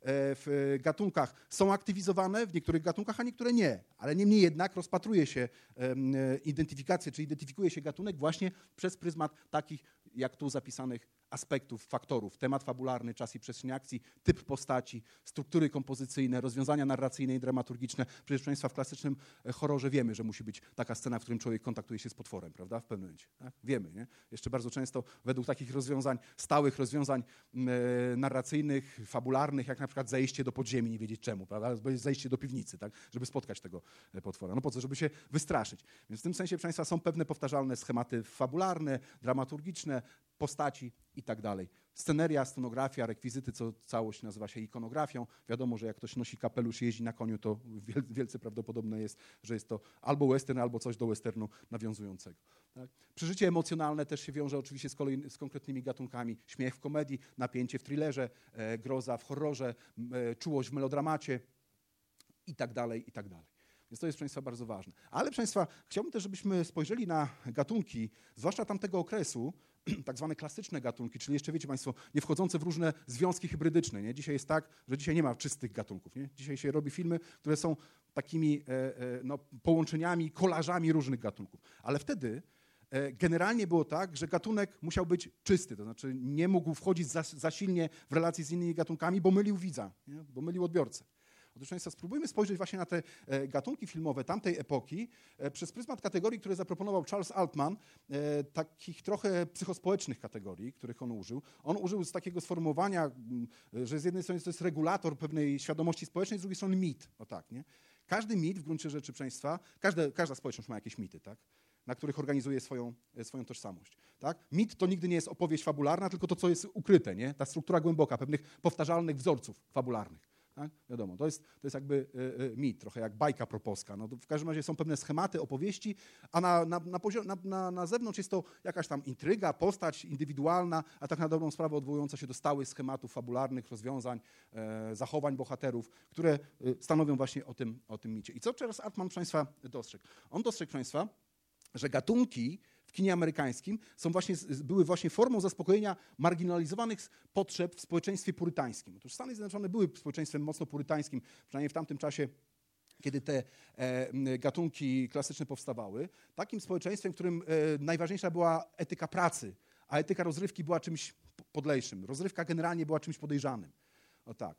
w gatunkach są aktywizowane, w niektórych gatunkach, a niektóre nie. Ale niemniej jednak rozpatruje się identyfikację, czy identyfikuje się gatunek właśnie przez pryzmat takich, jak tu zapisanych aspektów, faktorów. Temat fabularny, czas i przestrzeń akcji, typ postaci, struktury kompozycyjne, rozwiązania narracyjne i dramaturgiczne. Przecież, proszę Państwa, w klasycznym horrorze wiemy, że musi być taka scena, w którym człowiek kontaktuje się z potworem, prawda? W pewnym momencie. Tak? Wiemy, nie? Jeszcze bardzo często według takich rozwiązań, stałych rozwiązań e, narracyjnych, fabularnych, jak na przykład zejście do podziemi, nie wiedzieć czemu, prawda? Zejście do piwnicy, tak? Żeby spotkać tego potwora. No po co? Żeby się wystraszyć. Więc w tym sensie, proszę Państwa, są pewne powtarzalne schematy fabularne, dramaturgiczne, postaci i tak dalej. Sceneria, scenografia, rekwizyty, co całość nazywa się ikonografią. Wiadomo, że jak ktoś nosi kapelusz i jeździ na koniu, to wielce prawdopodobne jest, że jest to albo western, albo coś do westernu nawiązującego. Tak? Przeżycie emocjonalne też się wiąże oczywiście z, kolej, z konkretnymi gatunkami. Śmiech w komedii, napięcie w thrillerze, e, groza w horrorze, e, czułość w melodramacie i tak dalej, i tak dalej. Więc to jest, proszę Państwa, bardzo ważne. Ale, proszę Państwa, chciałbym też, żebyśmy spojrzeli na gatunki, zwłaszcza tamtego okresu, tak zwane klasyczne gatunki, czyli jeszcze, wiecie Państwo, nie wchodzące w różne związki hybrydyczne. Nie? Dzisiaj jest tak, że dzisiaj nie ma czystych gatunków. Nie? Dzisiaj się robi filmy, które są takimi e, e, no, połączeniami, kolażami różnych gatunków. Ale wtedy generalnie było tak, że gatunek musiał być czysty, to znaczy nie mógł wchodzić za, za silnie w relacje z innymi gatunkami, bo mylił widza, nie? Bo mylił odbiorcę. Otóż Państwa, spróbujmy spojrzeć właśnie na te e, gatunki filmowe tamtej epoki e, przez pryzmat kategorii, które zaproponował Charles Altman, e, takich trochę psychospołecznych kategorii, których on użył. On użył z takiego sformułowania, m, że z jednej strony to jest regulator pewnej świadomości społecznej, z drugiej strony mit. O tak, nie? Każdy mit w gruncie rzeczy państwa, każde, każda społeczność ma jakieś mity, tak? Na których organizuje swoją, swoją tożsamość. Tak? Mit to nigdy nie jest opowieść fabularna, tylko to, co jest ukryte, nie? Ta struktura głęboka, pewnych powtarzalnych wzorców fabularnych. Tak? Wiadomo, to jest, to jest jakby y, y, mit, trochę jak bajka propolska. No, w każdym razie są pewne schematy, opowieści, a na, na, na, poziom, na, na, na zewnątrz jest to jakaś tam intryga, postać indywidualna, a tak na dobrą sprawę odwołująca się do stałych schematów fabularnych, rozwiązań, e, zachowań bohaterów, które y, stanowią właśnie o tym, o tym micie. I co Charles Altman, proszę Państwa, dostrzegł? On dostrzegł, proszę Państwa, że gatunki w kinie amerykańskim są właśnie, były właśnie formą zaspokojenia marginalizowanych potrzeb w społeczeństwie purytańskim. Otóż Stany Zjednoczone były społeczeństwem mocno purytańskim, przynajmniej w tamtym czasie, kiedy te e, gatunki klasyczne powstawały. Takim społeczeństwem, w którym e, najważniejsza była etyka pracy, a etyka rozrywki była czymś podlejszym. Rozrywka generalnie była czymś podejrzanym. O tak.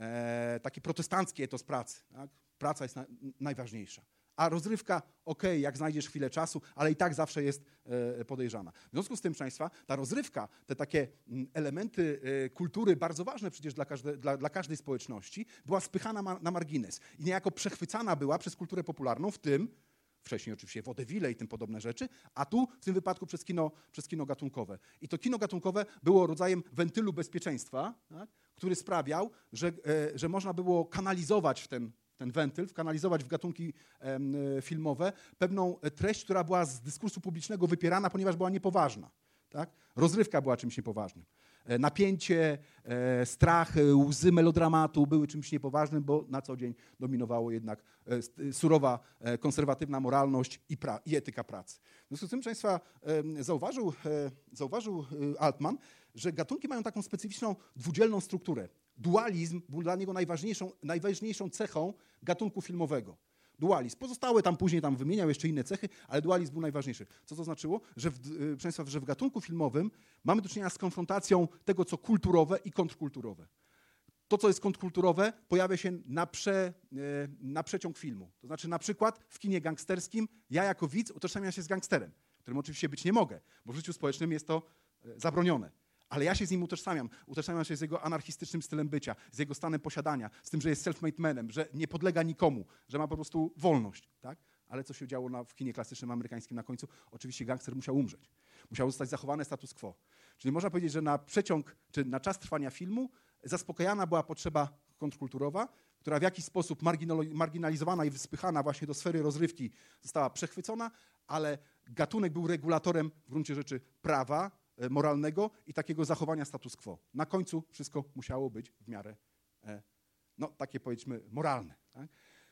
E, taki protestancki etos pracy. Tak? Praca jest na, najważniejsza. A rozrywka, okej, okay, jak znajdziesz chwilę czasu, ale i tak zawsze jest e, podejrzana. W związku z tym, proszę Państwa, ta rozrywka, te takie m, elementy e, kultury, bardzo ważne przecież dla, każde, dla, dla każdej społeczności, była spychana ma, na margines i niejako przechwycana była przez kulturę popularną, w tym wcześniej oczywiście vaudeville i tym podobne rzeczy, a tu w tym wypadku przez kino, przez kino gatunkowe. I to kino gatunkowe było rodzajem wentylu bezpieczeństwa, tak, który sprawiał, że, e, że można było kanalizować w ten ten wentyl, wkanalizować w gatunki e, filmowe pewną treść, która była z dyskursu publicznego wypierana, ponieważ była niepoważna. Tak? Rozrywka była czymś niepoważnym. E, napięcie, e, strach, łzy melodramatu były czymś niepoważnym, bo na co dzień dominowało jednak e, surowa, e, konserwatywna moralność i, pra, i etyka pracy. W związku z tym, proszę Państwa, e, zauważył, e, zauważył Altman, że gatunki mają taką specyficzną dwudzielną strukturę. Dualizm był dla niego najważniejszą, najważniejszą cechą gatunku filmowego. Dualizm. Pozostałe tam później tam wymieniał jeszcze inne cechy, ale dualizm był najważniejszy. Co to znaczyło? Że w, proszę Państwa, że w gatunku filmowym mamy do czynienia z konfrontacją tego, co kulturowe i kontrkulturowe. To, co jest kontrkulturowe, pojawia się na, prze, na przeciąg filmu. To znaczy na przykład w kinie gangsterskim ja jako widz utożsamiam się z gangsterem, którym oczywiście być nie mogę, bo w życiu społecznym jest to zabronione. Ale ja się z nim utożsamiam. Utożsamiam się z jego anarchistycznym stylem bycia, z jego stanem posiadania, z tym, że jest self-made manem, że nie podlega nikomu, że ma po prostu wolność. Tak? Ale co się działo na, w kinie klasycznym amerykańskim na końcu? Oczywiście gangster musiał umrzeć. Musiał zostać zachowany status quo. Czyli można powiedzieć, że na przeciąg, czy na czas trwania filmu zaspokajana była potrzeba kontrkulturowa, która w jakiś sposób marginalizowana i wyspychana właśnie do sfery rozrywki została przechwycona, ale gatunek był regulatorem w gruncie rzeczy prawa, moralnego i takiego zachowania status quo. Na końcu wszystko musiało być w miarę, no takie powiedzmy, moralne. Tak?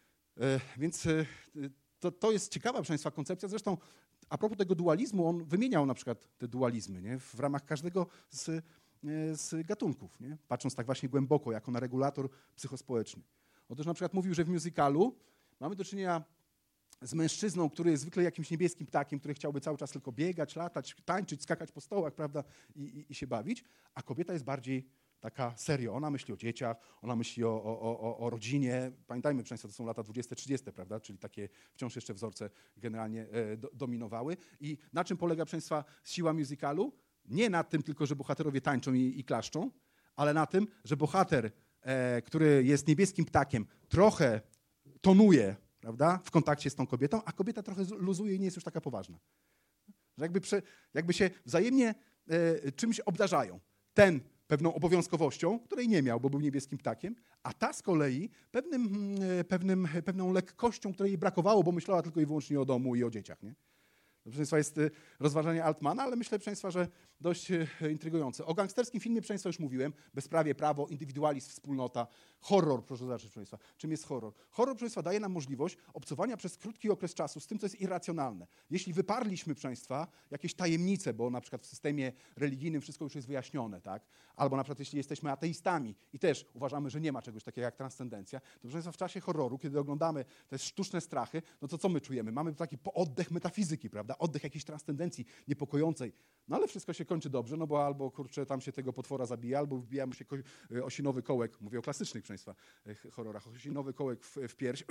Więc to, to jest ciekawa, proszę Państwa, koncepcja. Zresztą a propos tego dualizmu, on wymieniał na przykład te dualizmy, nie? W ramach każdego z, z gatunków, nie? Patrząc tak właśnie głęboko, jako na regulator psychospołeczny. Otóż na przykład mówił, że w musicalu mamy do czynienia z mężczyzną, który jest zwykle jakimś niebieskim ptakiem, który chciałby cały czas tylko biegać, latać, tańczyć, skakać po stołach, prawda, i, i, i się bawić, a kobieta jest bardziej taka serio. Ona myśli o dzieciach, ona myśli o, o, o, o rodzinie. Pamiętajmy, proszę Państwa, to są lata dwudzieste trzydzieste, prawda, czyli takie wciąż jeszcze wzorce generalnie e, do, dominowały. I na czym polega, proszę Państwa, siła musicalu? Nie na tym tylko, że bohaterowie tańczą i, i klaszczą, ale na tym, że bohater, e, który jest niebieskim ptakiem, trochę tonuje, prawda, w kontakcie z tą kobietą, a kobieta trochę luzuje i nie jest już taka poważna. Że jakby, prze, jakby się wzajemnie e, czymś obdarzają. Ten pewną obowiązkowością, której nie miał, bo był niebieskim ptakiem, a ta z kolei pewnym, e, pewnym, pewną lekkością, której jej brakowało, bo myślała tylko i wyłącznie o domu i o dzieciach. Nie? Proszę Państwa, jest rozważanie Altmana, ale myślę, proszę Państwa, że dość intrygujące. O gangsterskim filmie, proszę Państwa, już mówiłem. Bezprawie, prawo, indywidualizm, wspólnota. Horror, proszę zobaczyć, proszę Państwa. Czym jest horror? Horror, proszę Państwa, daje nam możliwość obcowania przez krótki okres czasu z tym, co jest irracjonalne. Jeśli wyparliśmy, proszę Państwa, jakieś tajemnice, bo na przykład w systemie religijnym wszystko już jest wyjaśnione, tak? Albo na przykład jeśli jesteśmy ateistami i też uważamy, że nie ma czegoś takiego jak transcendencja, to proszę Państwa, w czasie horroru, kiedy oglądamy te sztuczne strachy, no to co my czujemy? Mamy taki oddech metafizyki, prawda? prawda? Oddech jakiejś transcendencji niepokojącej. No ale wszystko się kończy dobrze, no bo albo, kurczę, tam się tego potwora zabija, albo wbija mu się ko- osinowy kołek, mówię o klasycznych, proszę państwa, horrorach, osinowy kołek w, w pierś,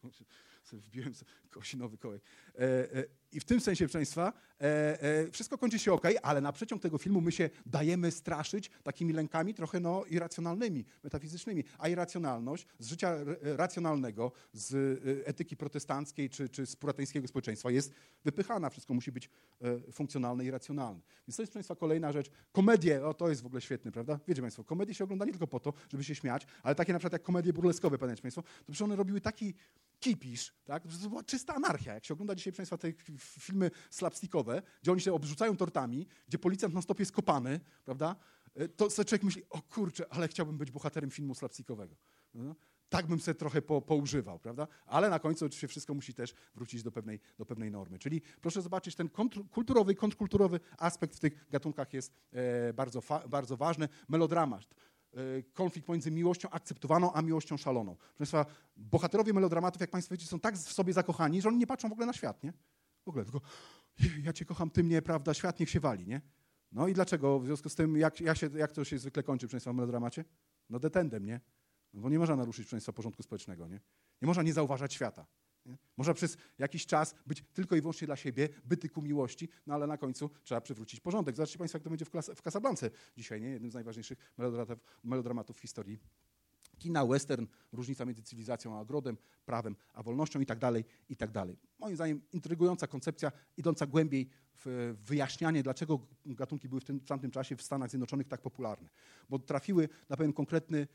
wbiłem sobie osinowy kołek. E, e, I w tym sensie, proszę państwa, e, e, wszystko kończy się okej, ale na przeciąg tego filmu my się dajemy straszyć takimi lękami trochę no irracjonalnymi, metafizycznymi, a irracjonalność z życia r- racjonalnego, z y, etyki protestanckiej czy, czy z puritańskiego społeczeństwa jest wypychana. Wszystko musi być e, funkcjonalne i racjonalne. Więc to jest, proszę państwa, kolejna rzecz. Komedie, o to jest w ogóle świetne, prawda? Wiecie państwo, komedie się ogląda nie tylko po to, żeby się śmiać, ale takie na przykład jak komedie burleskowe, pamiętacie państwo, to przecież one robiły taki kipisz, tak? To była czysta anarchia. Jak się ogląda dzisiaj, proszę państwa, te filmy slapstickowe, gdzie oni się obrzucają tortami, gdzie policjant non stop jest kopany, prawda? To sobie człowiek myśli, o kurczę, ale chciałbym być bohaterem filmu slapstickowego. No? Tak bym sobie trochę po, poużywał, prawda? Ale na końcu oczywiście wszystko musi też wrócić do pewnej, do pewnej normy. Czyli proszę zobaczyć, ten kontr- kulturowy, kontrkulturowy aspekt w tych gatunkach jest e, bardzo, fa- bardzo ważny. Melodramat. E, konflikt pomiędzy miłością akceptowaną, a miłością szaloną. Proszę państwa, bohaterowie melodramatów, jak państwo wiecie, są tak w sobie zakochani, że oni nie patrzą w ogóle na świat, nie? W ogóle, tylko ja cię kocham, ty mnie, prawda, świat niech się wali, nie? No i dlaczego? W związku z tym, jak, jak, się, jak to się zwykle kończy, proszę państwa, w melodramacie? No detendem, nie? No bo nie można naruszyć, proszę państwa, porządku społecznego, nie? Nie można nie zauważać świata. Nie? Można przez jakiś czas być tylko i wyłącznie dla siebie, byty ku miłości, no ale na końcu trzeba przywrócić porządek. Zobaczcie państwo, jak to będzie w, Klas- w Casablance dzisiaj, nie? Jednym z najważniejszych melodramatów, melodramatów w historii kina, western, różnica między cywilizacją a ogrodem, prawem a wolnością i tak dalej, i tak dalej. Moim zdaniem intrygująca koncepcja, idąca głębiej w wyjaśnianie, dlaczego gatunki były w tym w tamtym czasie w Stanach Zjednoczonych tak popularne. Bo trafiły na pewien konkretny,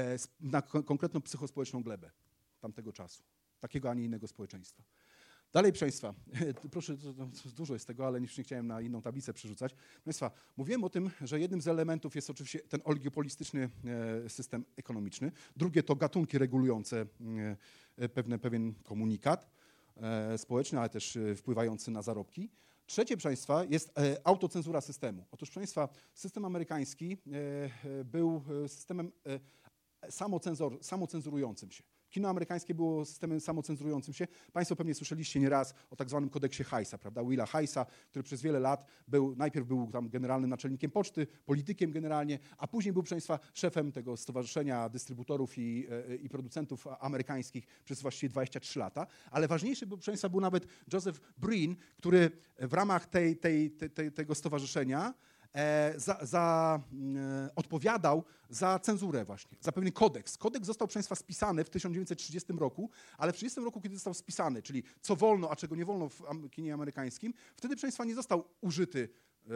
na konkretną psychospołeczną glebę tamtego czasu. Takiego, a nie innego społeczeństwa. Dalej, proszę państwa, proszę, to, to dużo jest tego, ale nie chciałem na inną tablicę przerzucać. Proszę państwa, mówiłem o tym, że jednym z elementów jest oczywiście ten oligopolistyczny system ekonomiczny. Drugie to gatunki regulujące pewne, pewien komunikat społeczny, ale też wpływający na zarobki. Trzecie, proszę państwa, jest autocenzura systemu. Otóż, proszę państwa, system amerykański był systemem samocenzor, samocenzurującym się. Kino amerykańskie było systemem samocenzurującym się. Państwo pewnie słyszeliście nieraz o tak zwanym kodeksie Hayesa, prawda? Willa Hayesa, który przez wiele lat był, najpierw był tam generalnym naczelnikiem poczty, politykiem generalnie, a później był, proszę państwa, szefem tego stowarzyszenia dystrybutorów i, i producentów amerykańskich przez właściwie dwadzieścia trzy lata. Ale ważniejszy był, proszę państwa, był nawet Joseph Breen, który w ramach tej, tej, tej, tej, tego stowarzyszenia Za, za, e, odpowiadał za cenzurę właśnie, za pewien kodeks. Kodeks został, proszę państwa, spisany w tysiąc dziewięćset trzydziestym roku, ale w trzydziestym roku, kiedy został spisany, czyli co wolno, a czego nie wolno w kinie amerykańskim, wtedy, proszę państwa, nie został użyty, e,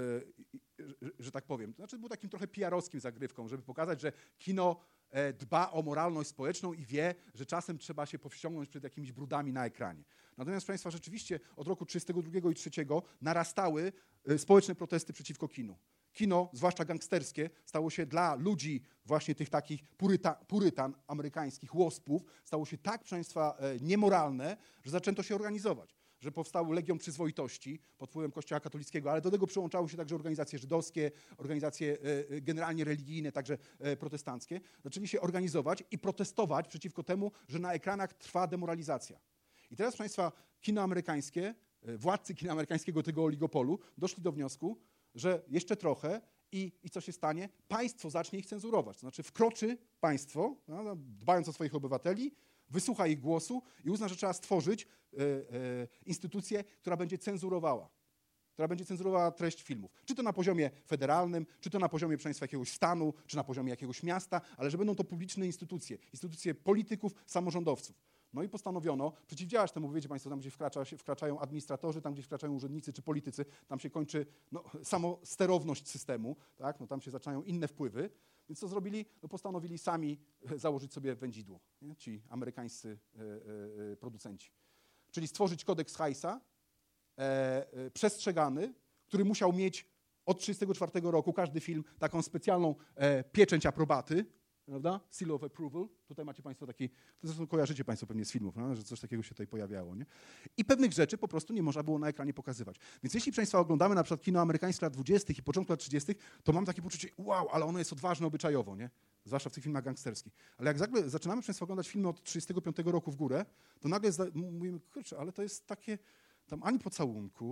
że, że tak powiem. To znaczy był takim trochę P R-owskim zagrywką, żeby pokazać, że kino e, dba o moralność społeczną i wie, że czasem trzeba się powściągnąć przed jakimiś brudami na ekranie. Natomiast, proszę państwa, rzeczywiście od roku trzydziestego drugiego i trzydziestego narastały społeczne protesty przeciwko kinu. Kino, zwłaszcza gangsterskie, stało się dla ludzi właśnie tych takich puryta, purytan amerykańskich, łospów, stało się tak, proszę państwa, niemoralne, że zaczęto się organizować. Że powstał Legion Przyzwoitości pod wpływem Kościoła katolickiego, ale do tego przyłączały się także organizacje żydowskie, organizacje generalnie religijne, także protestanckie. Zaczęli się organizować i protestować przeciwko temu, że na ekranach trwa demoralizacja. I teraz, proszę państwa, kino amerykańskie, władcy kina amerykańskiego tego oligopolu doszli do wniosku, że jeszcze trochę i, i co się stanie? Państwo zacznie ich cenzurować. To znaczy wkroczy państwo, no, dbając o swoich obywateli, wysłucha ich głosu i uzna, że trzeba stworzyć e, e, instytucję, która będzie cenzurowała. która będzie cenzurowała treść filmów. Czy to na poziomie federalnym, czy to na poziomie, proszę państwa, jakiegoś stanu, czy na poziomie jakiegoś miasta, ale że będą to publiczne instytucje, instytucje polityków, samorządowców. No i postanowiono przeciwdziałać temu, wiecie państwo, tam gdzie wkracza, wkraczają administratorzy, tam gdzie wkraczają urzędnicy czy politycy, tam się kończy no, samosterowność systemu, tak? No, tam się zaczynają inne wpływy. Więc co zrobili? No, postanowili sami założyć sobie wędzidło, nie? Ci amerykańscy e, e, producenci. Czyli stworzyć kodeks Hayesa, e, e, przestrzegany, który musiał mieć od tysiąc dziewięćset trzydziestego czwartego roku każdy film taką specjalną e, pieczęć aprobaty, prawda? Seal of approval. Tutaj macie państwo taki, to zresztą kojarzycie państwo pewnie z filmów, prawda? Że coś takiego się tutaj pojawiało. Nie? I pewnych rzeczy po prostu nie można było na ekranie pokazywać. Więc jeśli, proszę państwa, oglądamy na przykład kino amerykańskie lat dwudziestych i początku lat trzydziestych, to mam takie poczucie, wow, ale ono jest odważne obyczajowo, nie? Zwłaszcza w tych filmach gangsterskich. Ale jak zaczynamy, proszę państwa, oglądać filmy od trzydziestego piątego roku w górę, to nagle zda- mówimy, kurczę, ale to jest takie, tam ani pocałunku,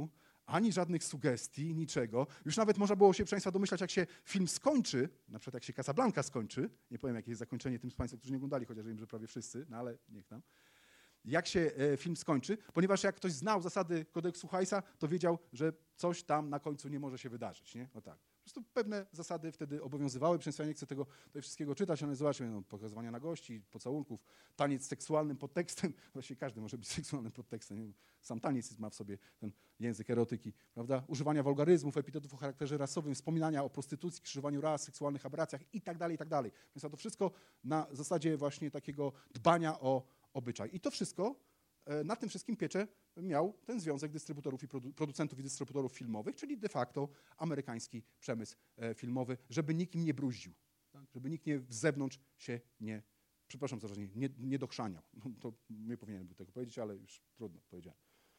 ani żadnych sugestii, niczego. Już nawet można było się, proszę Państwa, domyślać, jak się film skończy, na przykład jak się Casablanca skończy, nie powiem, jakie jest zakończenie tym z Państwa, którzy nie oglądali, chociaż wiem, że prawie wszyscy, no ale niech tam. Jak się e, film skończy, ponieważ jak ktoś znał zasady kodeksu Hayesa, to wiedział, że coś tam na końcu nie może się wydarzyć, nie? No tak. Po prostu pewne zasady wtedy obowiązywały. Proszę Państwa, ja nie chcę tego tutaj wszystkiego czytać, ale zobaczmy, no, pokazywania nagości, pocałunków, taniec z seksualnym podtekstem. Właściwie każdy może być seksualnym podtekstem. Nie? Sam taniec ma w sobie ten język erotyki, prawda? Używania wulgaryzmów, epitetów o charakterze rasowym, wspominania o prostytucji, krzyżowaniu ras, seksualnych aberracjach i tak dalej, i tak dalej. Więc to wszystko na zasadzie właśnie takiego dbania o obyczaj. I to wszystko, na tym wszystkim piecze miał ten związek dystrybutorów i produ- producentów i dystrybutorów filmowych, czyli de facto amerykański przemysł filmowy, żeby nikim nie bruździł, tak? Żeby nikt nie z zewnątrz się nie, przepraszam za razie, nie, nie dochrzaniał. No, to nie powinienem był tego powiedzieć, ale już trudno, powiedziałem.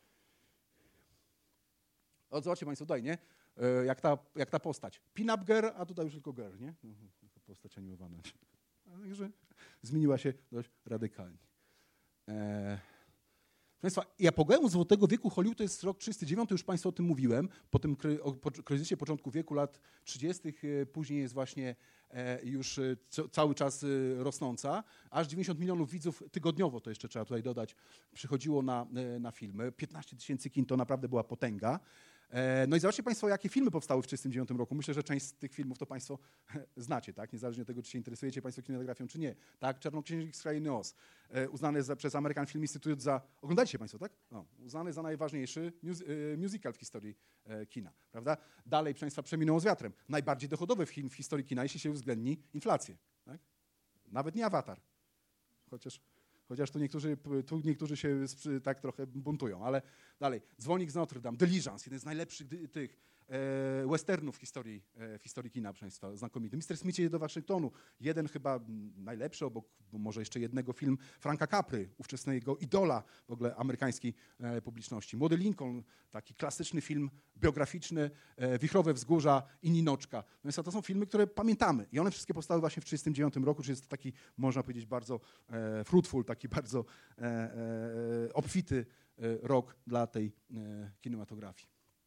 O, zobaczcie Państwo tutaj, nie? Jak ta, jak ta postać. Pin-up girl, a tutaj już tylko girl, nie? No, taka postać animowana. Także zmieniła się dość radykalnie. Eee, Proszę Państwa, i apogeum Złotego Wieku Hollywood to jest rok trzydziesty dziewiąty, już Państwu o tym mówiłem, po tym kry, o, po kryzysie początku wieku, lat trzydziestych, e, później jest właśnie e, już e, co, cały czas e, rosnąca, aż dziewięćdziesiąt milionów widzów tygodniowo, to jeszcze trzeba tutaj dodać, przychodziło na, e, na filmy, piętnaście tysięcy kin to naprawdę była potęga. No i zobaczcie Państwo, jakie filmy powstały w tysiąc dziewięćset trzydziestym dziewiątym roku. Myślę, że część z tych filmów to Państwo znacie, tak? Niezależnie od tego, czy się interesujecie Państwo kinematografią, czy nie. Tak? Czarnoksiężnik z Krainy Oz, uznany za, przez American Film Institute za... Oglądaliście Państwo, tak? No, uznany za najważniejszy mus, musical w historii kina, prawda? Dalej, proszę Państwa, Przeminęło z wiatrem. Najbardziej dochodowy film w historii kina, jeśli się uwzględni inflację. Tak? Nawet nie Awatar. Chociaż... Chociaż tu niektórzy, tu niektórzy się tak trochę buntują, ale dalej. Dzwonik z Notre Dame, Diligence, jeden z najlepszych tych e, westernów w historii, e, w historii kina, proszę Państwa, znakomity. mister Smith jedzie do Waszyngtonu, jeden chyba najlepszy, obok może jeszcze jednego film Franka Capry, ówczesnego idola w ogóle amerykańskiej e, publiczności. Młody Lincoln, taki klasyczny film biograficzny, e, Wichrowe Wzgórza i Ninoczka. Więc to są filmy, które pamiętamy i one wszystkie powstały właśnie w tysiąc dziewięćset trzydziestym dziewiątym roku, czyli jest to taki, można powiedzieć, bardzo e, fruitful, taki bardzo e, e, obfity e, rok dla tej e, kinematografii.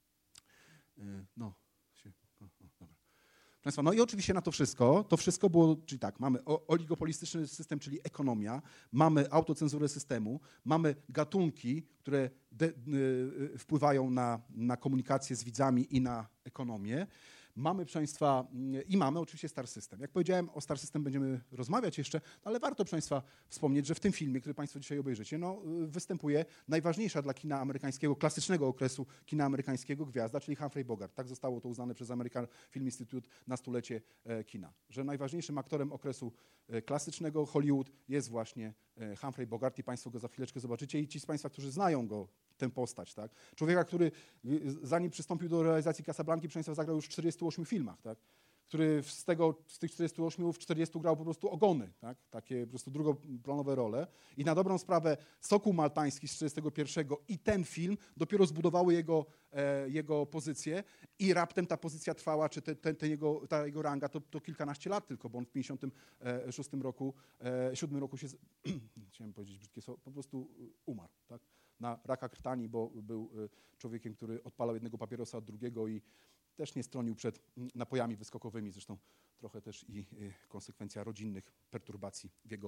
E, no, się, o, o, dobra. Państwa, no i oczywiście na to wszystko, to wszystko było, czyli tak, mamy oligopolistyczny system, czyli ekonomia, mamy autocenzurę systemu, mamy gatunki, które de, y, wpływają na, na komunikację z widzami i na ekonomię. Mamy, proszę Państwa, i mamy oczywiście Star System. Jak powiedziałem, o Star System będziemy rozmawiać jeszcze, ale warto, proszę Państwa, wspomnieć, że w tym filmie, który Państwo dzisiaj obejrzycie, no, występuje najważniejsza dla kina amerykańskiego, klasycznego okresu kina amerykańskiego gwiazda, czyli Humphrey Bogart. Tak zostało to uznane przez American Film Institute na stulecie e, kina. Że najważniejszym aktorem okresu e, klasycznego Hollywood jest właśnie e, Humphrey Bogart i Państwo go za chwileczkę zobaczycie i ci z Państwa, którzy znają go, tę postać, tak? Człowieka, który zanim przystąpił do realizacji Casablanki, proszę Państwa, zagrał już w czterdziestu ośmiu filmach, tak? Który z, tego, z tych czterdziestu ośmiu w czterdziestu grał po prostu ogony, tak? Takie po prostu drugoplanowe role. I na dobrą sprawę Sokół Maltański z czterdziestego pierwszego i ten film dopiero zbudowały jego, e, jego pozycję i raptem ta pozycja trwała, czy te, te, te jego, ta jego ranga to, to kilkanaście lat tylko, bo on w pięćdziesiątym szóstym roku, e, siódmym roku się, chciałem powiedzieć brzydkie słowo, po prostu umarł, tak? Na raka krtani, bo był człowiekiem, który odpalał jednego papierosa od drugiego i też nie stronił przed napojami wyskokowymi, zresztą trochę też i konsekwencja rodzinnych perturbacji w jego,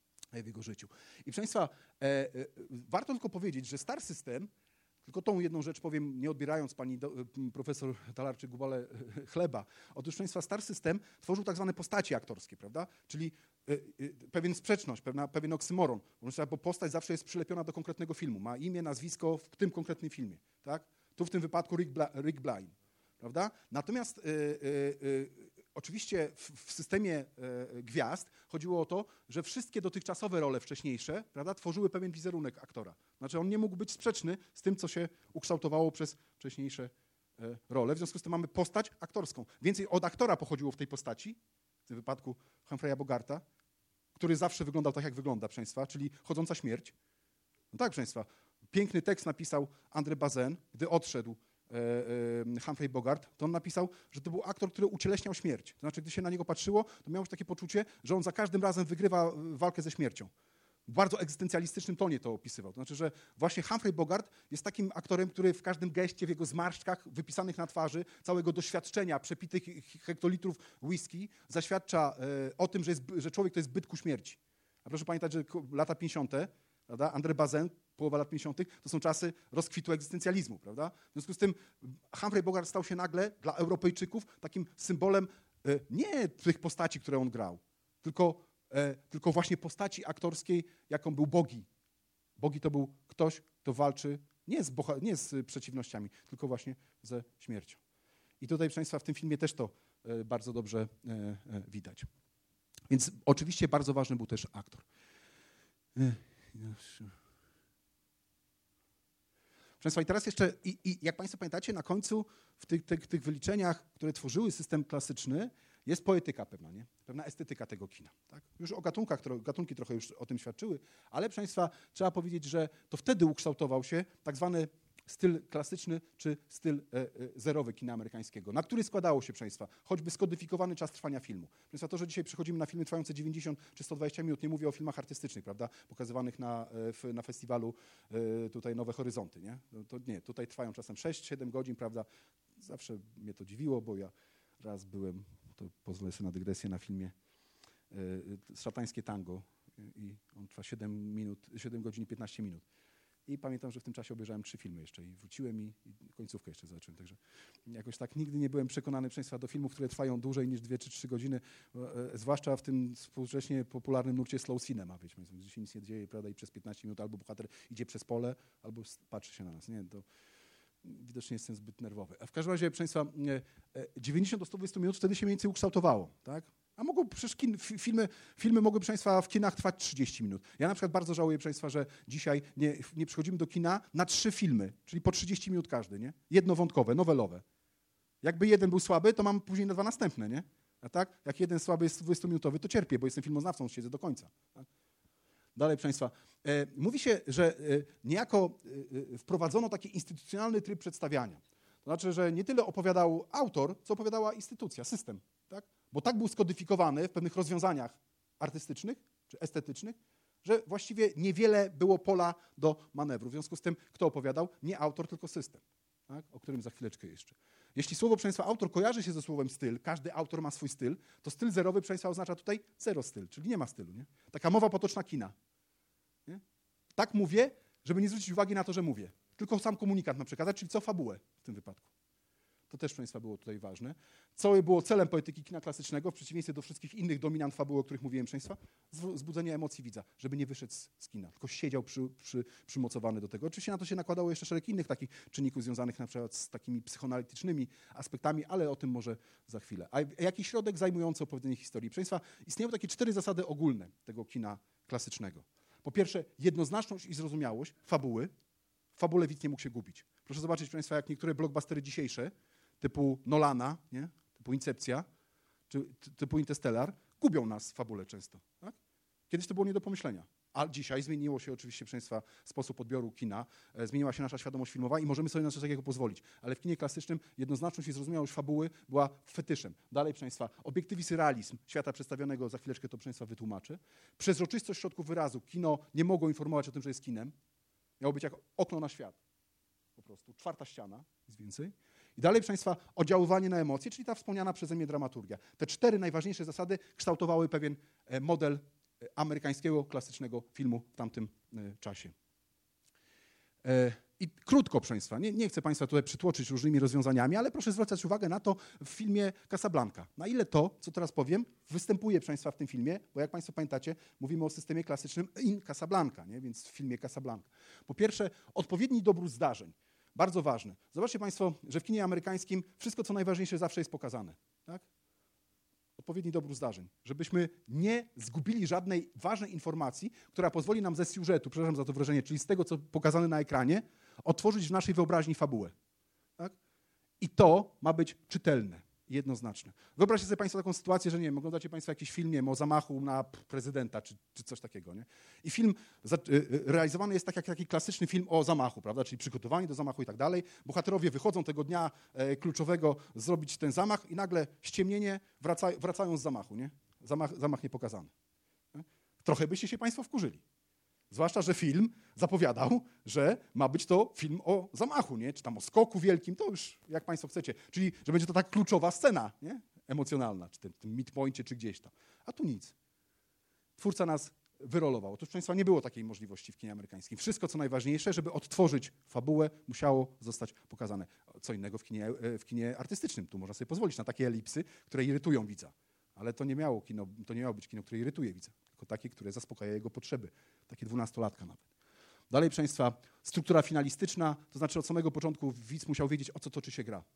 w jego życiu. I proszę Państwa, e, e, warto tylko powiedzieć, że Star System, tylko tą jedną rzecz powiem, nie odbierając pani do, profesor Talarczyk-Gubale chleba. Otóż, proszę Państwa, Star System tworzył tak zwane postacie aktorskie, prawda? Czyli y, y, pewien sprzeczność, pewna, pewien oksymoron, bo postać zawsze jest przylepiona do konkretnego filmu, ma imię, nazwisko w tym konkretnym filmie, tak? Tu w tym wypadku Rick, Bla, Rick Blaine, prawda? Natomiast y, y, y, oczywiście w, w systemie y, gwiazd chodziło o to, że wszystkie dotychczasowe role wcześniejsze, prawda, tworzyły pewien wizerunek aktora. Znaczy on nie mógł być sprzeczny z tym, co się ukształtowało przez wcześniejsze y, role. W związku z tym mamy postać aktorską. Więcej od aktora pochodziło w tej postaci, w tym wypadku Humphreya Bogarta, który zawsze wyglądał tak, jak wygląda, proszę Państwa, czyli chodząca śmierć. No tak, proszę Państwa, piękny tekst napisał André Bazin, gdy odszedł Humphrey Bogart, to on napisał, że to był aktor, który ucieleśniał śmierć. To znaczy, gdy się na niego patrzyło, to miało się takie poczucie, że on za każdym razem wygrywa walkę ze śmiercią. w bardzo egzystencjalistycznym tonie to opisywał. To znaczy, że właśnie Humphrey Bogart jest takim aktorem, który w każdym geście, w jego zmarszczkach wypisanych na twarzy, całego doświadczenia, przepitych hektolitrów whisky, zaświadcza e, o tym, że, jest, że człowiek to jest byt ku śmierci. A proszę pamiętać, że lata pięćdziesiąte, prawda? André Bazin, połowa lat pięćdziesiątych, to są czasy rozkwitu egzystencjalizmu, prawda? W związku z tym Humphrey Bogart stał się nagle dla Europejczyków takim symbolem e, nie tych postaci, które on grał, tylko, e, tylko właśnie postaci aktorskiej, jaką był Bogi. Bogi to był ktoś, kto walczy nie z, boha- nie z przeciwnościami, tylko właśnie ze śmiercią. I tutaj, proszę Państwa, w tym filmie też to e, bardzo dobrze e, e, widać. Więc oczywiście bardzo ważny był też aktor. E, Proszę Państwa, i teraz jeszcze, i, i jak Państwo pamiętacie, na końcu w tych, tych, tych wyliczeniach, które tworzyły system klasyczny, jest poetyka pewna, nie? Pewna estetyka tego kina. Tak? Już o gatunkach, gatunki trochę już o tym świadczyły, ale proszę Państwa, trzeba powiedzieć, że to wtedy ukształtował się tak zwany styl klasyczny czy styl e, e, zerowy kina amerykańskiego, na który składało się, proszę Państwa, choćby skodyfikowany czas trwania filmu. Proszę Państwa, to, że dzisiaj przychodzimy na filmy trwające dziewięćdziesiąt czy sto dwadzieścia minut, nie mówię o filmach artystycznych, prawda, pokazywanych na, w, na festiwalu e, tutaj Nowe Horyzonty, nie? No, to nie, tutaj trwają czasem sześć siedem godzin, prawda. Zawsze mnie to dziwiło, bo ja raz byłem, to pozwolę sobie na dygresję, na filmie e, Szatańskie Tango i on trwa siedem minut, siedem godzin i piętnaście minut. I pamiętam, że w tym czasie obejrzałem trzy filmy jeszcze i wróciłem i, i końcówkę jeszcze zobaczyłem. Także jakoś tak nigdy nie byłem przekonany, proszę Państwa, do filmów, które trwają dłużej niż dwie czy trzy godziny, e, zwłaszcza w tym współcześnie popularnym nurcie slow cinema, wiecie, gdzie się nic nie dzieje, prawda, i przez piętnaście minut albo bohater idzie przez pole, albo patrzy się na nas. Nie, to widocznie jestem zbyt nerwowy. A w każdym razie, proszę Państwa, dziewięćdziesiąt do stu dwudziestu minut wtedy się mniej więcej ukształtowało, tak? A mogą, przecież kin, filmy, filmy mogły, proszę Państwa, w kinach trwać trzydzieści minut. Ja na przykład bardzo żałuję, proszę Państwa, że dzisiaj nie, nie przychodzimy do kina na trzy filmy, czyli po trzydzieści minut każdy, nie? Jednowątkowe, nowelowe. Jakby jeden był słaby, to mam później na dwa następne, nie? A tak? Jak jeden słaby jest dwudziestominutowy, to cierpię, bo jestem filmoznawcą, siedzę do końca. Tak? Dalej, proszę Państwa, e, mówi się, że e, niejako e, wprowadzono taki instytucjonalny tryb przedstawiania. To znaczy, że nie tyle opowiadał autor, co opowiadała instytucja, system, tak? Bo tak był skodyfikowany w pewnych rozwiązaniach artystycznych czy estetycznych, że właściwie niewiele było pola do manewru. W związku z tym, kto opowiadał? Nie autor, tylko system, tak? O którym za chwileczkę jeszcze. Jeśli słowo, proszę Państwa, autor kojarzy się ze słowem styl, każdy autor ma swój styl, to styl zerowy, proszę Państwa, oznacza tutaj zero styl, czyli nie ma stylu. Nie? Taka mowa potoczna kina. Nie? Tak mówię, żeby nie zwrócić uwagi na to, że mówię. Tylko sam komunikat ma przekazać, czyli co fabułę w tym wypadku. To też, proszę Państwa, było tutaj ważne. Co było celem poetyki kina klasycznego, w przeciwieństwie do wszystkich innych dominant fabuły, o których mówiłem, proszę Państwa? Wzbudzenie emocji widza, żeby nie wyszedł z, z kina, tylko siedział przy, przy, przymocowany do tego. Oczywiście na to się nakładało jeszcze szereg innych takich czynników związanych na przykład z takimi psychoanalitycznymi aspektami, ale o tym może za chwilę. A jaki środek zajmujący opowiedzenie historii? Proszę Państwa, istnieją takie cztery zasady ogólne tego kina klasycznego. Po pierwsze, jednoznaczność i zrozumiałość fabuły. W fabule widz nie mógł się gubić. Proszę zobaczyć, proszę Państwa, jak niektóre blockbustery dzisiejsze, typu Nolana, nie? Typu Incepcja, czy typu Interstellar, gubią nas w fabule często. Tak? Kiedyś to było nie do pomyślenia. A dzisiaj zmieniło się oczywiście, proszę Państwa, sposób odbioru kina, e, zmieniła się nasza świadomość filmowa i możemy sobie na coś takiego pozwolić. Ale w kinie klasycznym jednoznaczność i zrozumiałość fabuły była fetyszem. Dalej, proszę Państwa, obiektywizm i realizm świata przedstawionego, za chwileczkę to, proszę Państwa, wytłumaczę. Przezroczystość środków wyrazu. Kino nie mogło informować o tym, że jest kinem. Miało być jak okno na świat. Po prostu czwarta ściana, nic więcej. I dalej, proszę Państwa, oddziaływanie na emocje, czyli ta wspomniana przeze mnie dramaturgia. Te cztery najważniejsze zasady kształtowały pewien model amerykańskiego, klasycznego filmu w tamtym czasie. I krótko, proszę Państwa, nie, nie chcę Państwa tutaj przytłoczyć różnymi rozwiązaniami, ale proszę zwracać uwagę na to w filmie Casablanca. Na ile to, co teraz powiem, występuje, proszę Państwa, w tym filmie, bo jak Państwo pamiętacie, mówimy o systemie klasycznym in Casablanca, nie? Więc w filmie Casablanca. Po pierwsze, odpowiedni dobór zdarzeń. Bardzo ważne. Zobaczcie Państwo, że w kinie amerykańskim wszystko, co najważniejsze, zawsze jest pokazane. Tak? Odpowiedni dobór zdarzeń. Żebyśmy nie zgubili żadnej ważnej informacji, która pozwoli nam ze siużetu, przepraszam za to wrażenie, czyli z tego, co pokazane na ekranie, otworzyć w naszej wyobraźni fabułę. Tak? I to ma być czytelne. Jednoznaczne. Wyobraźcie sobie Państwo taką sytuację, że nie wiem, oglądacie Państwo jakiś film, nie wiem, o zamachu na prezydenta, czy, czy coś takiego, nie? I film za, y, realizowany jest tak jak taki klasyczny film o zamachu, prawda? Czyli przygotowanie do zamachu i tak dalej. Bohaterowie wychodzą tego dnia e, kluczowego zrobić ten zamach i nagle ściemnienie, wraca, wracają z zamachu, nie? Zamach, zamach niepokazany. Nie? Trochę byście się Państwo wkurzyli. Zwłaszcza, że film zapowiadał, że ma być to film o zamachu, nie? Czy tam o skoku wielkim, to już jak państwo chcecie. Czyli, że będzie to tak kluczowa scena, nie? Emocjonalna, czy tym, tym midpoincie, czy gdzieś tam. A tu nic. Twórca nas wyrolował. Otóż, proszę państwa, nie było takiej możliwości w kinie amerykańskim. Wszystko, co najważniejsze, żeby odtworzyć fabułę, musiało zostać pokazane. Co innego w kinie, w kinie artystycznym. Tu można sobie pozwolić na takie elipsy, które irytują widza. Ale to nie miało kino, to nie miało być kino, które irytuje widza, tylko takie, które zaspokaja jego potrzeby. Takie dwunastolatka nawet. Dalej, proszę państwa, struktura finalistyczna, to znaczy od samego początku widz musiał wiedzieć, o co toczy się gra.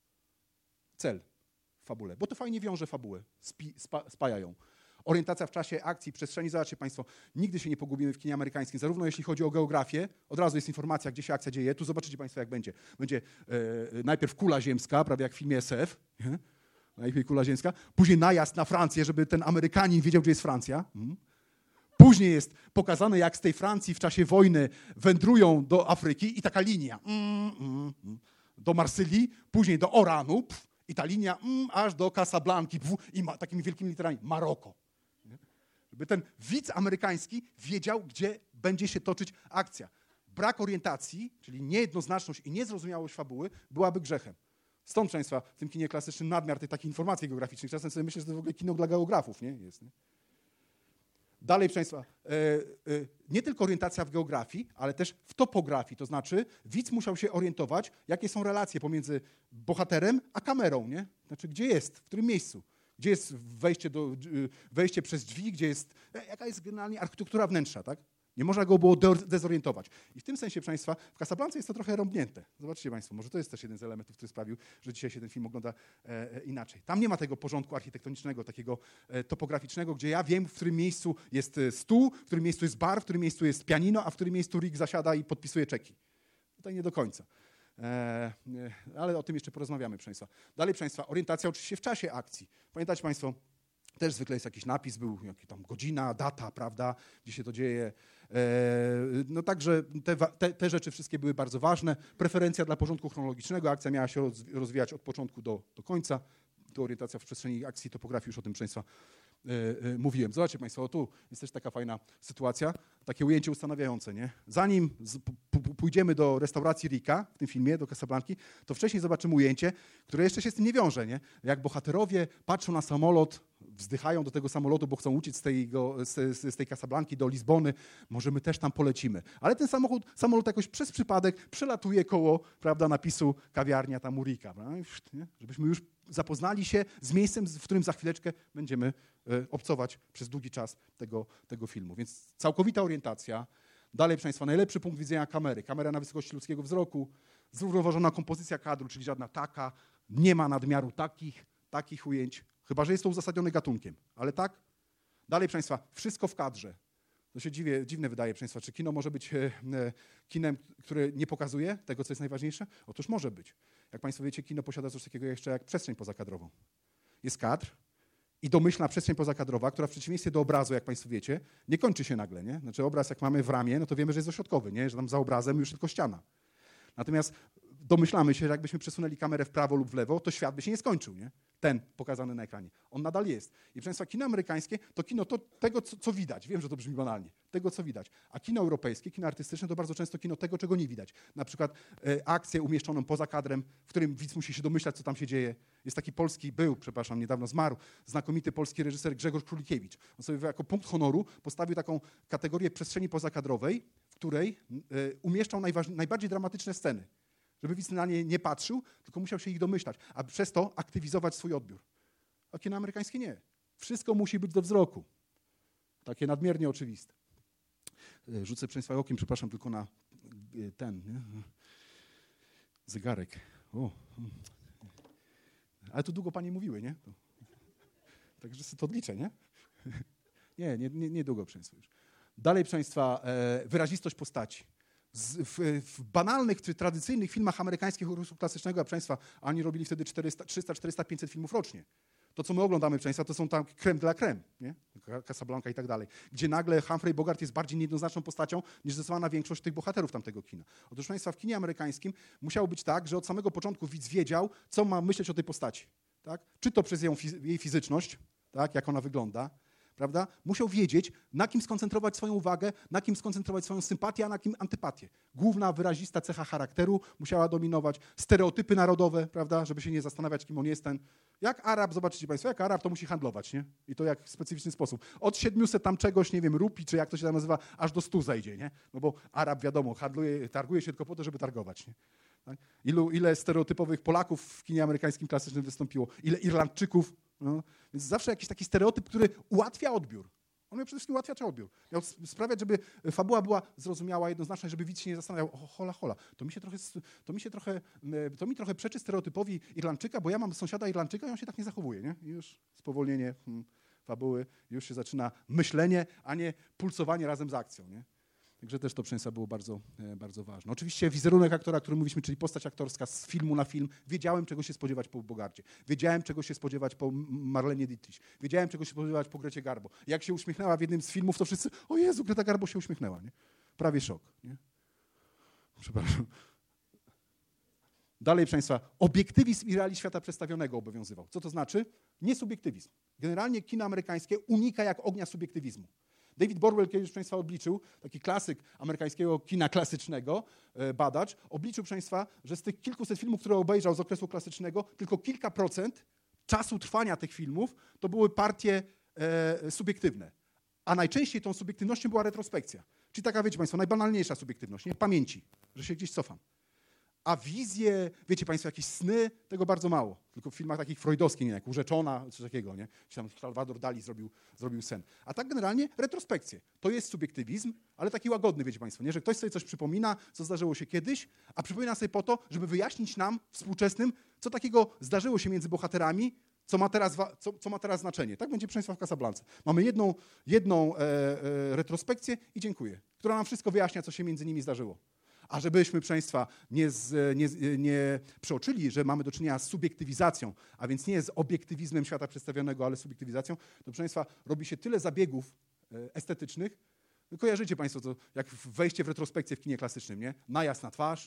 Cel w fabule, bo to fajnie wiąże fabułę, spi, spa, spaja ją. Orientacja w czasie, akcji, przestrzeni. Zobaczcie państwo, nigdy się nie pogubimy w kinie amerykańskim, zarówno jeśli chodzi o geografię, od razu jest informacja, gdzie się akcja dzieje. Tu zobaczycie państwo, jak będzie. Będzie e, najpierw kula ziemska, prawie jak w filmie S F, nie? Najpierw kula ziemska, później najazd na Francję, żeby ten Amerykanin wiedział, gdzie jest Francja. Mhm. Później jest pokazane, jak z tej Francji w czasie wojny wędrują do Afryki i taka linia mm, mm, mm, do Marsylii, później do Oranu pf, i ta linia mm, aż do Casablanki pf, i ma, takimi wielkimi literami Maroko. Nie? Żeby ten widz amerykański wiedział, gdzie będzie się toczyć akcja. Brak orientacji, czyli niejednoznaczność i niezrozumiałość fabuły byłaby grzechem. Stąd, proszę państwa, w tym kinie klasycznym nadmiar tych takich informacji geograficznych. Czasem sobie myślę, że to w ogóle kino dla geografów, nie? Jest, nie? Dalej, proszę państwa, e, e, nie tylko orientacja w geografii, ale też w topografii. To znaczy widz musiał się orientować, jakie są relacje pomiędzy bohaterem a kamerą, nie? Znaczy, gdzie jest, w którym miejscu. Gdzie jest wejście, do, wejście przez drzwi, gdzie jest, jaka jest generalnie architektura wnętrza, tak? Nie można go było dezorientować. I w tym sensie, proszę państwa, w Casablance jest to trochę rąbnięte. Zobaczcie państwo, może to jest też jeden z elementów, który sprawił, że dzisiaj się ten film ogląda e, inaczej. Tam nie ma tego porządku architektonicznego, takiego e, topograficznego, gdzie ja wiem, w którym miejscu jest stół, w którym miejscu jest bar, w którym miejscu jest pianino, a w którym miejscu Rick zasiada i podpisuje czeki. Tutaj nie do końca. E, e, ale o tym jeszcze porozmawiamy, proszę państwa. Dalej, proszę państwa, orientacja oczywiście w czasie akcji. Pamiętacie państwo, też zwykle jest jakiś napis, był jaki tam godzina, data, prawda, gdzie się to dzieje. No także te, te, te rzeczy wszystkie były bardzo ważne. Preferencja dla porządku chronologicznego. Akcja miała się rozwijać od początku do, do końca. To orientacja w przestrzeni akcji, topografii, już o tym, proszę państwa, e, e, mówiłem. Zobaczcie państwo, o tu jest też taka fajna sytuacja, takie ujęcie ustanawiające, nie? Zanim z, p, pójdziemy do restauracji Ricka w tym filmie, do Casablanki, to wcześniej zobaczymy ujęcie, które jeszcze się z tym nie wiąże, nie? Jak bohaterowie patrzą na samolot, wzdychają do tego samolotu, bo chcą uciec z tej, z, z tej Casablanki do Lizbony, może my też tam polecimy. Ale ten samochód, samolot jakoś przez przypadek przelatuje koło, prawda, napisu kawiarnia tam u Ricka, żebyśmy już zapoznali się z miejscem, w którym za chwileczkę będziemy e, obcować przez długi czas tego, tego filmu. Więc całkowita orientacja. Dalej, proszę państwa, najlepszy punkt widzenia kamery. Kamera na wysokości ludzkiego wzroku, zrównoważona kompozycja kadru, czyli żadna taka, nie ma nadmiaru takich, takich ujęć, chyba że jest to uzasadnione gatunkiem. Ale tak? Dalej, proszę państwa, wszystko w kadrze. To się dziwnie, dziwne wydaje, proszę państwa, czy kino może być e, kinem, które nie pokazuje tego, co jest najważniejsze? Otóż może być. Jak państwo wiecie, kino posiada coś takiego jeszcze jak przestrzeń pozakadrową. Jest kadr i domyślna przestrzeń pozakadrowa, która w przeciwieństwie do obrazu, jak państwo wiecie, nie kończy się nagle, nie? Znaczy obraz, jak mamy w ramie, no to wiemy, że jest ośrodkowy, nie? Że tam za obrazem już tylko ściana. Natomiast domyślamy się, że jakbyśmy przesunęli kamerę w prawo lub w lewo, to świat by się nie skończył, nie? Ten pokazany na ekranie. On nadal jest. I proszę państwa, kino amerykańskie to kino to tego, co, co widać. Wiem, że to brzmi banalnie. Tego, co widać. A kino europejskie, kino artystyczne to bardzo często kino tego, czego nie widać. Na przykład e, akcję umieszczoną poza kadrem, w którym widz musi się domyślać, co tam się dzieje. Jest taki polski, był, przepraszam, niedawno zmarł, znakomity polski reżyser Grzegorz Królikiewicz. On sobie jako punkt honoru postawił taką kategorię przestrzeni pozakadrowej, w której e, umieszczał najbardziej dramatyczne sceny. Żeby widz na nie nie patrzył, tylko musiał się ich domyślać, a przez to aktywizować swój odbiór. A kino amerykańskie nie. Wszystko musi być do wzroku. Takie nadmiernie oczywiste. Rzucę państwa okiem, przepraszam, tylko na ten nie? zegarek. O. Ale tu długo panie mówiły, nie? To. Także sobie to odliczę, nie? Nie, nie, nie, nie długo, proszę państwa już. Dalej, proszę państwa, wyrazistość postaci. W, w banalnych czy tradycyjnych filmach amerykańskich ruchu klasycznego, a proszę państwa, oni robili wtedy czterysta, trzysta, czterysta, pięćset filmów rocznie. To, co my oglądamy, proszę państwa, to są tam creme de la creme, nie? Casablanca i tak dalej, gdzie nagle Humphrey Bogart jest bardziej niejednoznaczną postacią niż zdecydowana większość tych bohaterów tamtego kina. Otóż, proszę państwa, w kinie amerykańskim musiało być tak, że od samego początku widz wiedział, co ma myśleć o tej postaci. Tak? Czy to przez ją, jej fizyczność, tak? Jak ona wygląda, prawda? Musiał wiedzieć, na kim skoncentrować swoją uwagę, na kim skoncentrować swoją sympatię, a na kim antypatię. Główna, wyrazista cecha charakteru musiała dominować, stereotypy narodowe, prawda? Żeby się nie zastanawiać, kim on jest ten. Jak Arab, zobaczycie państwo, jak Arab to musi handlować, nie? I to jak w specyficzny sposób. Od siedmiuset tam czegoś, nie wiem, rupi, czy jak to się tam nazywa, aż do stu zejdzie, nie? No bo Arab, wiadomo, handluje, targuje się tylko po to, żeby targować, nie? Tak? Ilu, ile stereotypowych Polaków w kinie amerykańskim klasycznym wystąpiło, ile Irlandczyków, no? Więc zawsze jakiś taki stereotyp, który ułatwia odbiór. On miał przede wszystkim ułatwiać odbiór. Miał sprawiać, żeby fabuła była zrozumiała, jednoznaczna, żeby widz się nie zastanawiał, o, hola, hola, to mi się trochę, to mi się trochę, to mi trochę przeczy stereotypowi Irlandczyka, bo ja mam sąsiada Irlandczyka i on się tak nie zachowuje, nie? I już spowolnienie hmm, fabuły, już się zaczyna myślenie, a nie pulsowanie razem z akcją, nie? Także też to, proszę Państwa, było bardzo, bardzo ważne. Oczywiście wizerunek aktora, o którym mówiliśmy, czyli postać aktorska z filmu na film. Wiedziałem, czego się spodziewać po Bogarcie. Wiedziałem, czego się spodziewać po Marlenie Dietrich. Wiedziałem, czego się spodziewać po Grecie Garbo. Jak się uśmiechnęła w jednym z filmów, to wszyscy, o Jezu, Greta Garbo się uśmiechnęła, nie? Prawie szok, nie? Przepraszam. Dalej, proszę Państwa, obiektywizm i realizm świata przedstawionego obowiązywał. Co to znaczy? Nie subiektywizm. Generalnie kino amerykańskie unika jak ognia subiektywizmu. David Borwell kiedyś, proszę Państwa, obliczył, taki klasyk amerykańskiego kina klasycznego, badacz, obliczył, proszę Państwa, że z tych kilkuset filmów, które obejrzał z okresu klasycznego, tylko kilka procent czasu trwania tych filmów to były partie e, subiektywne. A najczęściej tą subiektywnością była retrospekcja. Czyli taka, wiecie Państwo, najbanalniejsza subiektywność, nie? Pamięci, że się gdzieś cofam. A wizje, wiecie Państwo, jakieś sny, tego bardzo mało. Tylko w filmach takich freudowskich, nie jak Urzeczona, czy takiego, nie? Czy tam Salvador Dali zrobił, zrobił sen. A tak generalnie retrospekcje. To jest subiektywizm, ale taki łagodny, wiecie Państwo, nie? Że ktoś sobie coś przypomina, co zdarzyło się kiedyś, a przypomina sobie po to, żeby wyjaśnić nam, współczesnym, co takiego zdarzyło się między bohaterami, co ma teraz, co, co ma teraz znaczenie. Tak będzie, proszę Państwa, w Casablance. Mamy jedną, jedną e, e, retrospekcję i dziękuję, która nam wszystko wyjaśnia, co się między nimi zdarzyło. A żebyśmy, proszę Państwa, nie, z, nie, nie przeoczyli, że mamy do czynienia z subiektywizacją, a więc nie z obiektywizmem świata przedstawionego, ale subiektywizacją, to, proszę Państwa, robi się tyle zabiegów estetycznych. Kojarzycie Państwo, to jak wejście w retrospekcję w kinie klasycznym, nie? Najazd na twarz,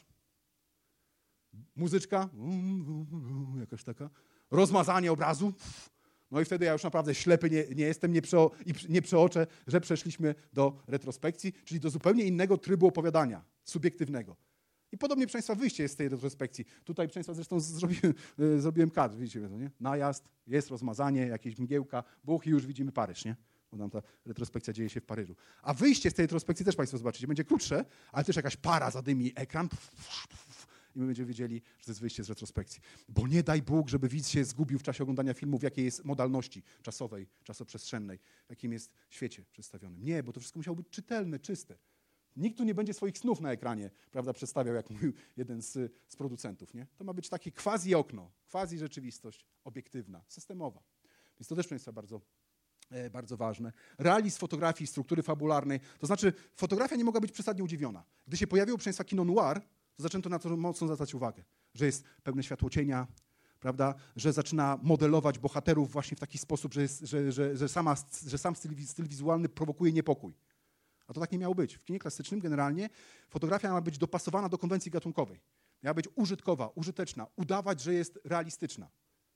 muzyczka, jakaś taka, rozmazanie obrazu. No i wtedy ja już naprawdę ślepy nie, nie jestem, nie, przeo, nie przeoczę, że przeszliśmy do retrospekcji, czyli do zupełnie innego trybu opowiadania, subiektywnego. I podobnie, proszę Państwa, wyjście jest z tej retrospekcji. Tutaj, proszę Państwa, zresztą zrobiłem, zrobiłem kadr, widzicie, nie? Najazd, jest rozmazanie, jakieś mgiełka, buch i już widzimy Paryż, nie? Bo nam ta retrospekcja dzieje się w Paryżu. A wyjście z tej retrospekcji też Państwo zobaczycie, będzie krótsze, ale też jakaś para zadymi ekran, i my będziemy wiedzieli, że to jest wyjście z retrospekcji. Bo nie daj Bóg, żeby widz się zgubił w czasie oglądania filmu, w jakiej jest modalności czasowej, czasoprzestrzennej, w jakim jest świecie przedstawionym. Nie, bo to wszystko musiało być czytelne, czyste. Nikt tu nie będzie swoich snów na ekranie, prawda, przedstawiał, jak mówił jeden z, z producentów. Nie? To ma być takie quasi okno, quasi rzeczywistość obiektywna, systemowa. Więc to też, proszę Państwa, bardzo, e, bardzo ważne. Realizm fotografii, struktury fabularnej, to znaczy fotografia nie mogła być przesadnie udziwiona. Gdy się pojawiło, proszę Państwa, kino noir, to zaczęto na to mocno zwracać uwagę, że jest pełne światłocienia, prawda, że zaczyna modelować bohaterów właśnie w taki sposób, że, jest, że, że, że, sama, że sam styl, styl wizualny prowokuje niepokój. A to tak nie miało być. W kinie klasycznym generalnie fotografia ma być dopasowana do konwencji gatunkowej. Miała być użytkowa, użyteczna, udawać, że jest realistyczna,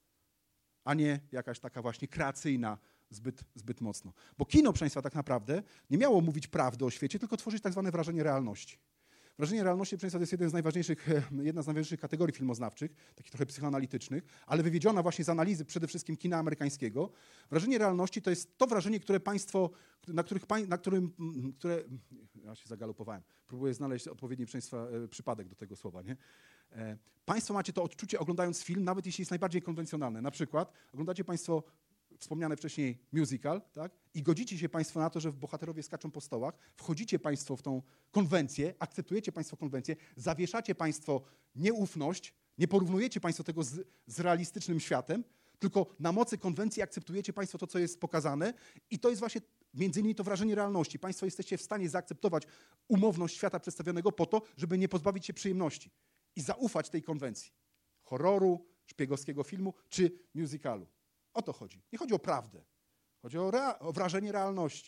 a nie jakaś taka właśnie kreacyjna zbyt, zbyt mocno. Bo kino, proszę Państwa, tak naprawdę nie miało mówić prawdy o świecie, tylko tworzyć tak zwane wrażenie realności. Wrażenie realności, proszę Państwa, to jest jeden z najważniejszych, jedna z najważniejszych kategorii filmoznawczych, takich trochę psychoanalitycznych, ale wywiedziona właśnie z analizy przede wszystkim kina amerykańskiego. Wrażenie realności to jest to wrażenie, które Państwo, na, których, na którym, które, ja się zagalopowałem, próbuję znaleźć odpowiedni, proszę Państwa, przypadek do tego słowa, nie? Państwo macie to odczucie, oglądając film, nawet jeśli jest najbardziej konwencjonalne. Na przykład oglądacie Państwo wspomniane wcześniej musical, tak? I godzicie się Państwo na to, że bohaterowie skaczą po stołach, wchodzicie Państwo w tą konwencję, akceptujecie Państwo konwencję, zawieszacie Państwo nieufność, nie porównujecie Państwo tego z, z realistycznym światem, tylko na mocy konwencji akceptujecie Państwo to, co jest pokazane i to jest właśnie między innymi to wrażenie realności. Państwo jesteście w stanie zaakceptować umowność świata przedstawionego po to, żeby nie pozbawić się przyjemności i zaufać tej konwencji horroru, szpiegowskiego filmu czy musicalu. O to chodzi. Nie chodzi o prawdę. Chodzi o, rea- o wrażenie realności.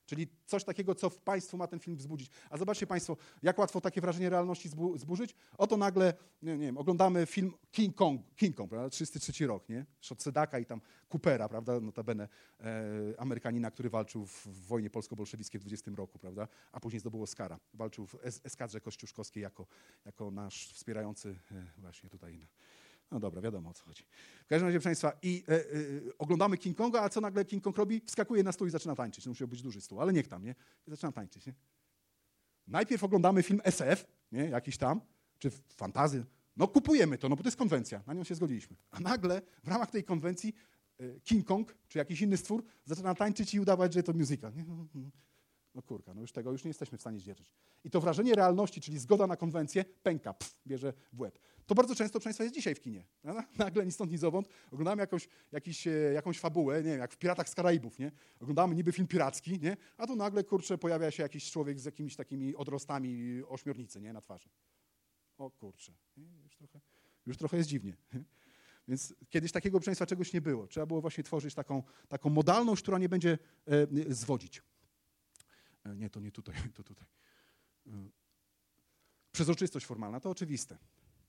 Czyli coś takiego, co w państwu ma ten film wzbudzić. A zobaczcie państwo, jak łatwo takie wrażenie realności zbu- zburzyć. Oto nagle, nie, nie wiem, oglądamy film King Kong, King Kong, prawda, trzydziesty trzeci rok, nie? Sedaka i tam Coopera, prawda, notabene e, Amerykanina, który walczył w, w wojnie polsko-bolszewickiej w dwudziestym roku, prawda, a później zdobył Oscara. Walczył w es- eskadrze kościuszkowskiej jako, jako nasz wspierający e, właśnie tutaj. No dobra, wiadomo o co chodzi. W każdym razie, proszę Państwa, i e, e, oglądamy King Konga, a co nagle King Kong robi? Wskakuje na stół i zaczyna tańczyć. No, musiał być duży stół, ale niech tam, nie? I zaczyna tańczyć, nie? Najpierw oglądamy film S F, nie? Jakiś tam, czy fantazy. No kupujemy to, no bo to jest konwencja, na nią się zgodziliśmy. A nagle w ramach tej konwencji e, King Kong, czy jakiś inny stwór, zaczyna tańczyć i udawać, że to musical. Nie? No kurka, no już tego już nie jesteśmy w stanie zdzierżyć. I to wrażenie realności, czyli zgoda na konwencję, pęka, pff, bierze w łeb. To bardzo często, proszę Państwa, jest dzisiaj w kinie. Prawda? Nagle ni stąd, ni zowąd oglądamy jakąś, jakiś, jakąś fabułę, nie wiem, jak w Piratach z Karaibów, nie? Oglądamy niby film piracki, nie? A tu nagle, kurczę, pojawia się jakiś człowiek z jakimiś takimi odrostami ośmiornicy, nie? Na twarzy. O kurczę, nie? Już, trochę, już trochę jest dziwnie. Więc kiedyś takiego, proszę Państwa, czegoś nie było. Trzeba było właśnie tworzyć taką, taką modalność, która nie będzie e, zwodzić. E, nie, to nie tutaj, to tutaj. E, przezroczystość formalna, to oczywiste.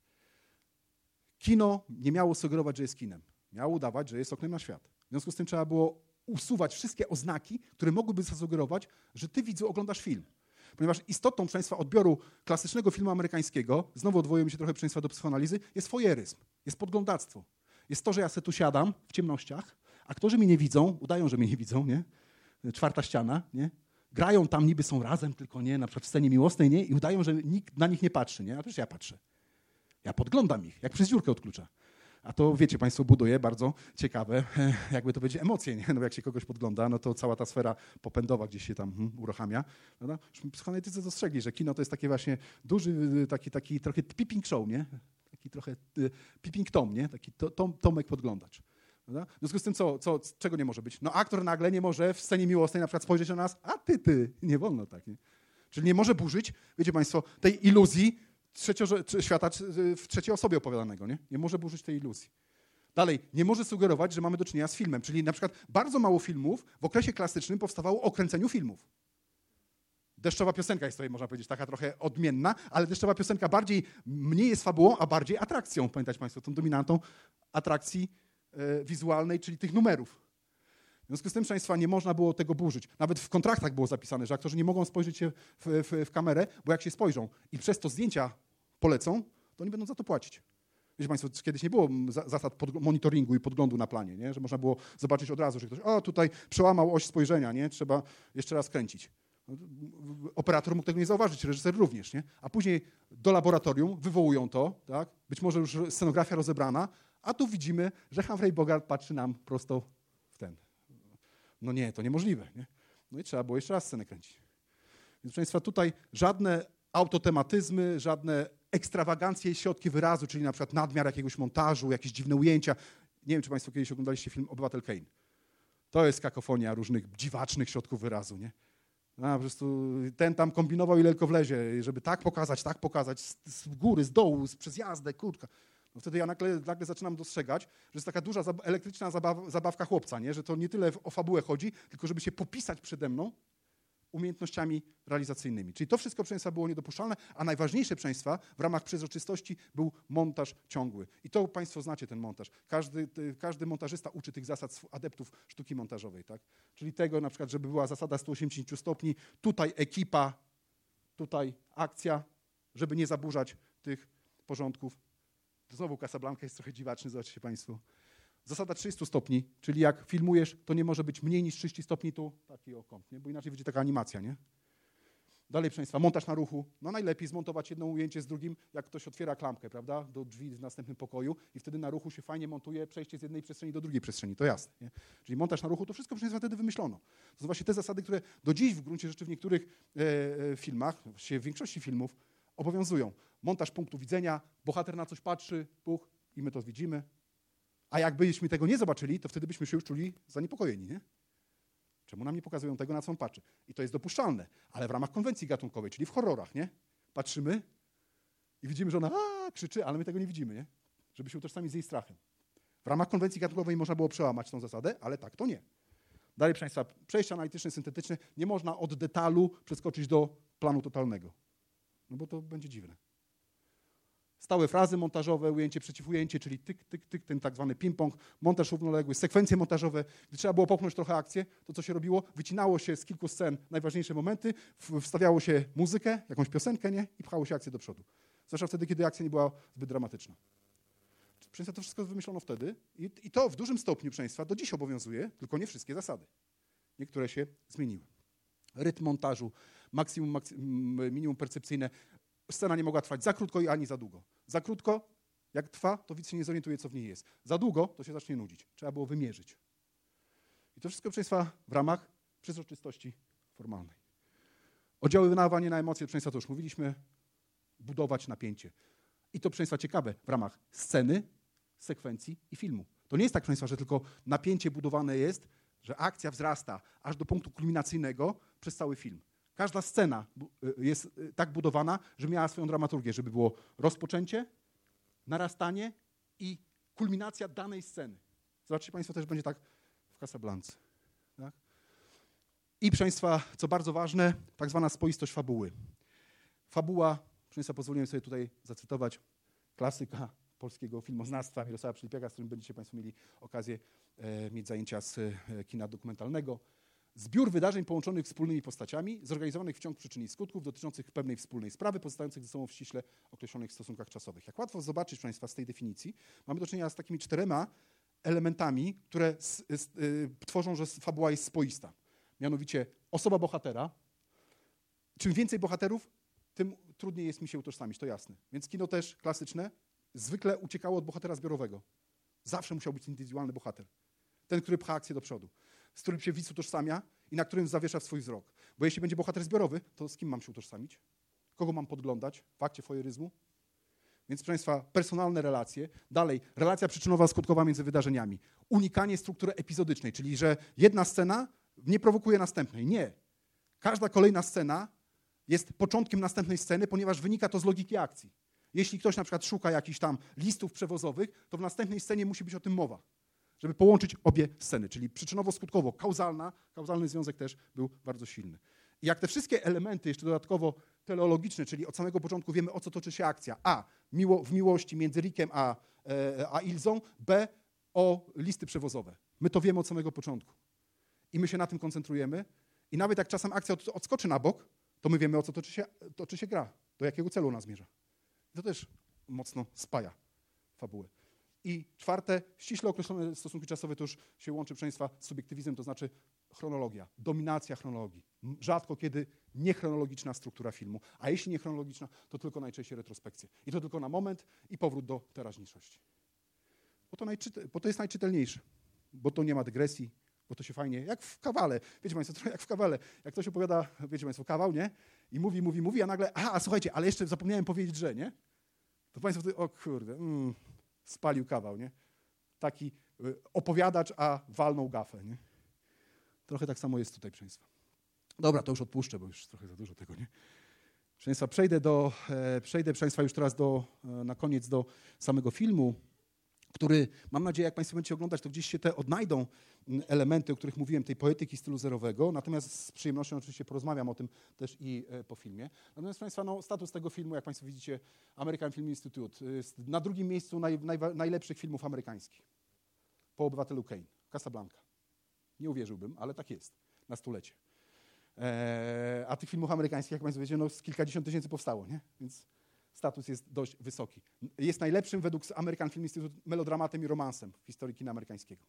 Kino nie miało sugerować, że jest kinem. Miało udawać, że jest oknem na świat. W związku z tym trzeba było usuwać wszystkie oznaki, które mogłyby zasugerować, że ty, widzu, oglądasz film. Ponieważ istotą państwa odbioru klasycznego filmu amerykańskiego, znowu odwołujemy się trochę państwa do psychoanalizy, jest voyeuryzm, jest podglądactwo. Jest to, że ja se tu siadam w ciemnościach, aktorzy mnie nie widzą, udają, że mnie nie widzą, nie? Czwarta ściana, nie? Grają tam, niby są razem, tylko nie, na przykład w scenie miłosnej, nie? I udają, że nikt na nich nie patrzy, nie? A przecież ja patrzę. Ja podglądam ich, jak przez dziurkę od klucza. A to, wiecie państwo, buduje bardzo ciekawe, jakby to będzie, emocje, nie? No jak się kogoś podgląda, no to cała ta sfera popędowa gdzieś się tam hmm, uruchamia. No, psychoanalitycy dostrzegli, że kino to jest taki właśnie duży, taki, taki trochę peeping show, nie? Taki trochę peeping tom, nie? Taki to, tom, Tomek podglądacz. Prawda? W związku z tym, co, co, czego nie może być? No aktor nagle nie może w scenie miłosnej na przykład spojrzeć na nas, a ty, ty, nie wolno tak, nie? Czyli nie może burzyć, wiecie państwo, tej iluzji trzecią, świata w trzeciej osobie opowiadanego, nie? Nie może burzyć tej iluzji. Dalej, nie może sugerować, że mamy do czynienia z filmem, czyli na przykład bardzo mało filmów w okresie klasycznym powstawało o kręceniu filmów. Deszczowa piosenka jest tutaj, można powiedzieć, taka trochę odmienna, ale Deszczowa piosenka bardziej, mniej jest fabułą, a bardziej atrakcją, pamiętajcie państwo, tą dominantą atrakcji e, wizualnej, czyli tych numerów. W związku z tym, państwa, nie można było tego burzyć. Nawet w kontraktach było zapisane, że aktorzy nie mogą spojrzeć się w, w, w kamerę, bo jak się spojrzą i przez to zdjęcia polecą, to oni będą za to płacić. Wiecie państwo, kiedyś nie było zasad pod, monitoringu i podglądu na planie, nie? Że można było zobaczyć od razu, że ktoś, o tutaj przełamał oś spojrzenia, nie? Trzeba jeszcze raz kręcić. Operator mógł tego nie zauważyć, reżyser również, nie? A później do laboratorium wywołują to, tak? Być może już scenografia rozebrana, a tu widzimy, że Humphrey Bogart patrzy nam prosto w ten. No nie, to niemożliwe, nie? No i trzeba było jeszcze raz scenę kręcić. Więc proszę państwa, tutaj żadne autotematyzmy, żadne ekstrawagancje, środki wyrazu, czyli na przykład nadmiar jakiegoś montażu, jakieś dziwne ujęcia. Nie wiem, czy państwo kiedyś oglądaliście film Obywatel Kane. To jest kakofonia różnych dziwacznych środków wyrazu, nie? A, po prostu ten tam kombinował ile tylko wlezie, żeby tak pokazać, tak pokazać, z, z góry, z dołu, z, przez jazdę, kurka. No wtedy ja nagle, nagle zaczynam dostrzegać, że jest taka duża zab- elektryczna zabaw, zabawka chłopca, nie? Że to nie tyle o fabułę chodzi, tylko żeby się popisać przede mną umiejętnościami realizacyjnymi. Czyli to wszystko, proszę państwa, było niedopuszczalne, a najważniejsze, proszę państwa, w ramach przezroczystości był montaż ciągły. I to państwo znacie ten montaż. Każdy, każdy montażysta uczy tych zasad adeptów sztuki montażowej, tak? Czyli tego na przykład, żeby była zasada sto osiemdziesiąt stopni, tutaj ekipa, tutaj akcja, żeby nie zaburzać tych porządków. Znowu Casablanca jest trochę dziwaczny, zobaczcie państwo. Zasada trzydzieści stopni, czyli jak filmujesz, to nie może być mniej niż trzydzieści stopni tu, taki o kąt, nie? Bo inaczej będzie taka animacja, nie? Dalej, proszę państwa, montaż na ruchu. No najlepiej zmontować jedno ujęcie z drugim, jak ktoś otwiera klamkę, prawda, do drzwi w następnym pokoju i wtedy na ruchu się fajnie montuje przejście z jednej przestrzeni do drugiej przestrzeni, to jasne, nie? Czyli montaż na ruchu, to wszystko, proszę państwa, wtedy wymyślono. To są właśnie te zasady, które do dziś w gruncie rzeczy w niektórych e, e, filmach, właściwie w większości filmów obowiązują. Montaż punktu widzenia, bohater na coś patrzy, puch, i my to widzimy. A jakbyśmy tego nie zobaczyli, to wtedy byśmy się już czuli zaniepokojeni, nie? Czemu nam nie pokazują tego, na co on patrzy? I to jest dopuszczalne, ale w ramach konwencji gatunkowej, czyli w horrorach, nie? Patrzymy i widzimy, że ona a, krzyczy, ale my tego nie widzimy, nie? Żeby się utożsamić z jej strachem. W ramach konwencji gatunkowej można było przełamać tą zasadę, ale tak to nie. Dalej, proszę Państwa, przejście analityczne, syntetyczne, nie można od detalu przeskoczyć do planu totalnego, no bo to będzie dziwne. Stałe frazy montażowe, ujęcie, przeciwujęcie, czyli tyk, tyk, tyk, ten tak zwany ping-pong, montaż równoległy, sekwencje montażowe. Gdy trzeba było popchnąć trochę akcję, to co się robiło? Wycinało się z kilku scen najważniejsze momenty, wstawiało się muzykę, jakąś piosenkę, nie? I pchało się akcję do przodu. Zwłaszcza wtedy, kiedy akcja nie była zbyt dramatyczna. Proszę Państwa, to wszystko wymyślono wtedy i, i to w dużym stopniu, proszę Państwa, do dziś obowiązuje, tylko nie wszystkie zasady. Niektóre się zmieniły. Rytm montażu, maksimum, maksimum minimum percepcyjne. Scena nie mogła trwać za krótko i ani za długo. Za krótko, jak trwa, to widz się nie zorientuje, co w niej jest. Za długo, to się zacznie nudzić. Trzeba było wymierzyć. I to wszystko, proszę Państwa, w ramach przezroczystości formalnej. Oddziaływanie na emocje, proszę Państwa, to już mówiliśmy, budować napięcie. I to, proszę Państwa, ciekawe, w ramach sceny, sekwencji i filmu. To nie jest tak, proszę Państwa, że tylko napięcie budowane jest, że akcja wzrasta aż do punktu kulminacyjnego przez cały film. Każda scena jest tak budowana, że miała swoją dramaturgię, żeby było rozpoczęcie, narastanie i kulminacja danej sceny. Zobaczcie Państwo, też będzie tak w Casablance. Tak? I, proszę Państwa, co bardzo ważne, tak zwana spoistość fabuły. Fabuła, proszę Państwa, pozwoliłem sobie tutaj zacytować klasyka polskiego filmoznawstwa Mirosława Przylipiaka, z którym będziecie Państwo mieli okazję e, mieć zajęcia z e, kina dokumentalnego. Zbiór wydarzeń połączonych wspólnymi postaciami, zorganizowanych w ciąg przyczyn i skutków, dotyczących pewnej wspólnej sprawy, pozostających ze sobą w ściśle określonych stosunkach czasowych. Jak łatwo zobaczyć, proszę Państwa, z tej definicji, mamy do czynienia z takimi czterema elementami, które s, s, y, tworzą, że fabuła jest spoista. Mianowicie osoba bohatera. Czym więcej bohaterów, tym trudniej jest mi się utożsamić, to jasne. Więc kino też klasyczne zwykle uciekało od bohatera zbiorowego. Zawsze musiał być indywidualny bohater. Ten, który pcha akcję do przodu, z którym się widz utożsamia i na którym zawiesza swój wzrok. Bo jeśli będzie bohater zbiorowy, to z kim mam się utożsamić? Kogo mam podglądać w akcie wojeryzmu? Więc, proszę Państwa, personalne relacje. Dalej, relacja przyczynowa, skutkowa między wydarzeniami. Unikanie struktury epizodycznej, czyli że jedna scena nie prowokuje następnej. Nie. Każda kolejna scena jest początkiem następnej sceny, ponieważ wynika to z logiki akcji. Jeśli ktoś na przykład szuka jakichś tam listów przewozowych, to w następnej scenie musi być o tym mowa, żeby połączyć obie sceny, czyli przyczynowo-skutkowo, kauzalna, kauzalny związek też był bardzo silny. I jak te wszystkie elementy jeszcze dodatkowo teleologiczne, czyli od samego początku wiemy, o co toczy się akcja. A, miło, w miłości między Rickiem a, e, a Ilzą. B, o listy przewozowe. My to wiemy od samego początku. I my się na tym koncentrujemy. I nawet jak czasem akcja od, odskoczy na bok, to my wiemy, o co toczy się, toczy się gra, do jakiego celu ona zmierza. To też mocno spaja fabułę. I czwarte, ściśle określone stosunki czasowe, to już się łączy, proszę Państwa, z subiektywizmem, to znaczy chronologia, dominacja chronologii. Rzadko kiedy niechronologiczna struktura filmu, a jeśli niechronologiczna, to tylko najczęściej retrospekcje. I to tylko na moment i powrót do teraźniejszości. Bo to, najczyte, bo to jest najczytelniejsze, bo to nie ma dygresji, bo to się fajnie, jak w kawale, wiecie Państwo, trochę jak w kawale, jak ktoś opowiada, wiecie Państwo, kawał, nie? I mówi, mówi, mówi, a nagle, a, a słuchajcie, ale jeszcze zapomniałem powiedzieć, że, nie? To Państwo wtedy, o kurde, mm, spalił kawał, nie? Taki y, opowiadacz, a walnął gafę, nie? Trochę tak samo jest tutaj, proszę Państwa. Dobra, to już odpuszczę, bo już trochę za dużo tego, nie? Proszę Państwa, przejdę, do, e, przejdę proszę Państwa, już teraz do, e, na koniec do samego filmu, który, mam nadzieję, jak Państwo będziecie oglądać, to gdzieś się te odnajdą elementy, o których mówiłem, tej poetyki stylu zerowego, natomiast z przyjemnością oczywiście porozmawiam o tym też i e, po filmie. Natomiast, Państwa, no, status tego filmu, jak Państwo widzicie, American Film Institute, jest na drugim miejscu naj, naj, najlepszych filmów amerykańskich po Obywatelu Kane, Casablanca. Nie uwierzyłbym, ale tak jest, na stulecie. E, a tych filmów amerykańskich, jak Państwo wiecie, no, z kilkadziesiąt tysięcy powstało, nie? Więc status jest dość wysoki. Jest najlepszym według American Film Institute melodramatem i romansem w historii kina amerykańskiego.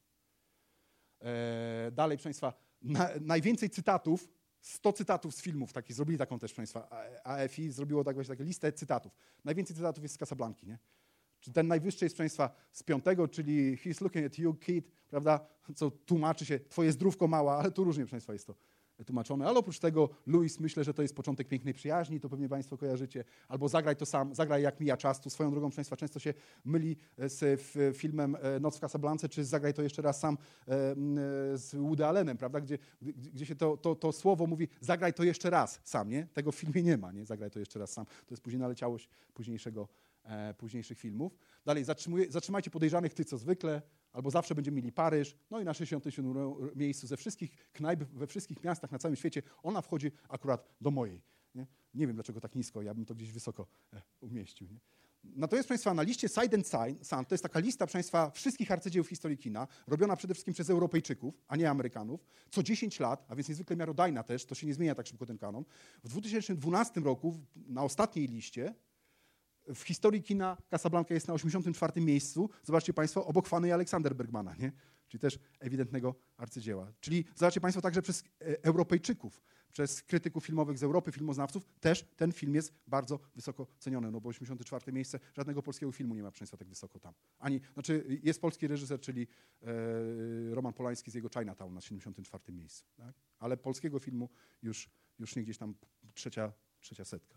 Eee, dalej, proszę Państwa, na, najwięcej cytatów, sto cytatów z filmów, taki, zrobili taką też, proszę Państwa, A F I zrobiło tak, właśnie taką listę cytatów. Najwięcej cytatów jest z Casablanki, nie? Ten najwyższy jest, proszę Państwa, z piątego, czyli he's looking at you, kid, prawda, co tłumaczy się, twoje zdrówko mała, ale tu różnie, proszę Państwa, jest to tłumaczone. Ale oprócz tego Louis, myślę, że to jest początek pięknej przyjaźni, to pewnie Państwo kojarzycie. Albo zagraj to sam, zagraj jak mija czas. Tu swoją drogą, proszę Państwa, często się myli z filmem Noc w Casablance, czy zagraj to jeszcze raz sam z Woody Allenem, prawda? Gdzie, gdzie się to, to, to słowo mówi zagraj to jeszcze raz sam, nie? Tego w filmie nie ma, nie? Zagraj to jeszcze raz sam. To jest później naleciałość późniejszego, e, późniejszych filmów. Dalej, zatrzymajcie podejrzanych, ty co zwykle. albo zawsze będziemy mieli Paryż, no i na sześćdziesiątym siódmym miejscu ze wszystkich knajp we wszystkich miastach na całym świecie, ona wchodzi akurat do mojej. Nie, nie wiem, dlaczego tak nisko, ja bym to gdzieś wysoko e, umieścił. Nie? Natomiast, proszę Państwa, na liście Sight and Sound to jest taka lista, proszę Państwa, wszystkich arcydzieł w historii kina, robiona przede wszystkim przez Europejczyków, a nie Amerykanów, co dziesięć lat, a więc niezwykle miarodajna też, to się nie zmienia tak szybko ten kanon. W dwa tysiące dwunastym roku, na ostatniej liście, w historii kina Casablanca jest na osiemdziesiątym czwartym miejscu, zobaczcie Państwo, obok Fanny Aleksander Bergmana, nie? Czyli też ewidentnego arcydzieła. Czyli zobaczcie Państwo także przez Europejczyków, przez krytyków filmowych z Europy, filmoznawców, też ten film jest bardzo wysoko ceniony, no bo osiemdziesiąte czwarte miejsce, żadnego polskiego filmu nie ma, proszę Państwa, tak wysoko tam. Ani, znaczy jest polski reżyser, czyli e, Roman Polański z jego Chinatown na siedemdziesiątym czwartym miejscu, tak? Ale polskiego filmu już, już nie gdzieś tam trzecia, trzecia setka.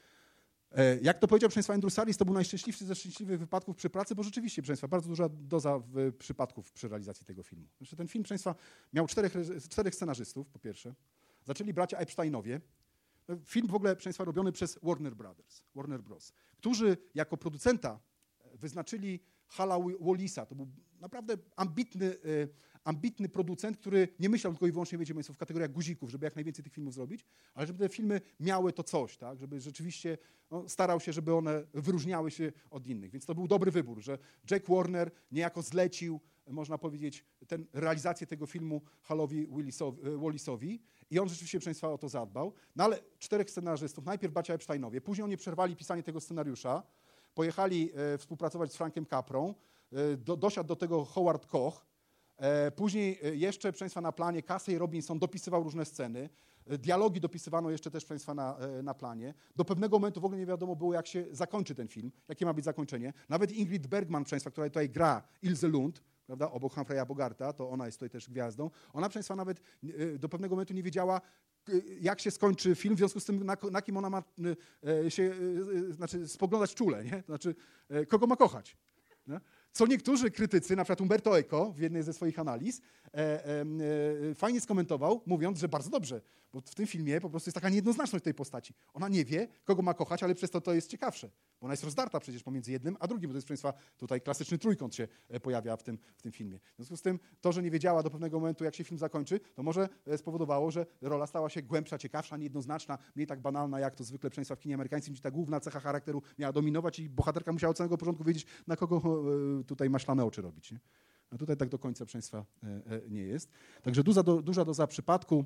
Jak to powiedział, proszę Państwa, Andrew Sarris, to był najszczęśliwszy ze szczęśliwych wypadków przy pracy, bo rzeczywiście, proszę Państwa, bardzo duża doza przypadków przy realizacji tego filmu. Znaczy, ten film, proszę Państwa, miał czterech, czterech scenarzystów, po pierwsze. Zaczęli bracia Epsteinowie. Film w ogóle, proszę Państwa, robiony przez Warner Brothers, Warner Bros., którzy jako producenta wyznaczyli Hala Wallisa. To był naprawdę ambitny, ambitny producent, który nie myślał tylko i wyłącznie, wiecie Państwo, w kategoriach guzików, żeby jak najwięcej tych filmów zrobić, ale żeby te filmy miały to coś, tak? Żeby rzeczywiście no, starał się, żeby one wyróżniały się od innych. Więc to był dobry wybór, że Jack Warner niejako zlecił, można powiedzieć, ten, realizację tego filmu Halowi Wallisowi i on rzeczywiście, proszę Państwa, o to zadbał. No ale czterech scenarzystów, najpierw bracia Epsteinowie, później oni przerwali pisanie tego scenariusza, pojechali e, współpracować z Frankiem Caprą, e, do, dosiadł do tego Howard Koch, e, później e, jeszcze, proszę Państwa, na planie Casey Robinson dopisywał różne sceny, e, dialogi dopisywano jeszcze też, proszę Państwa, na, e, na planie. Do pewnego momentu w ogóle nie wiadomo było, jak się zakończy ten film, jakie ma być zakończenie. Nawet Ingrid Bergman, proszę Państwa, która tutaj gra Ilse Lund, prawda, obok Humphreya Bogarta, to ona jest tutaj też gwiazdą, ona, proszę Państwa, nawet e, do pewnego momentu nie wiedziała, jak się skończy film, w związku z tym, na, na kim ona ma e, się, e, znaczy spoglądać czule, nie? To znaczy, e, kogo ma kochać. Nie? Co niektórzy krytycy, na przykład Umberto Eco w jednej ze swoich analiz, e, e, e, fajnie skomentował, mówiąc, że bardzo dobrze, bo w tym filmie po prostu jest taka niejednoznaczność tej postaci. Ona nie wie, kogo ma kochać, ale przez to to jest ciekawsze, bo ona jest rozdarta przecież pomiędzy jednym a drugim, bo to jest, proszę Państwa, tutaj klasyczny trójkąt się pojawia w tym, w tym filmie. W związku z tym to, że nie wiedziała do pewnego momentu, jak się film zakończy, to może spowodowało, że rola stała się głębsza, ciekawsza, niejednoznaczna, mniej tak banalna, jak to zwykle, proszę Państwa, w kinie amerykańskim, gdzie ta główna cecha charakteru miała dominować i bohaterka musiała od samego początku wiedzieć, na kogo tutaj maślane oczy robić. Nie? A tutaj tak do końca, proszę Państwa, nie jest. Także duża, do, duża doza przypadku.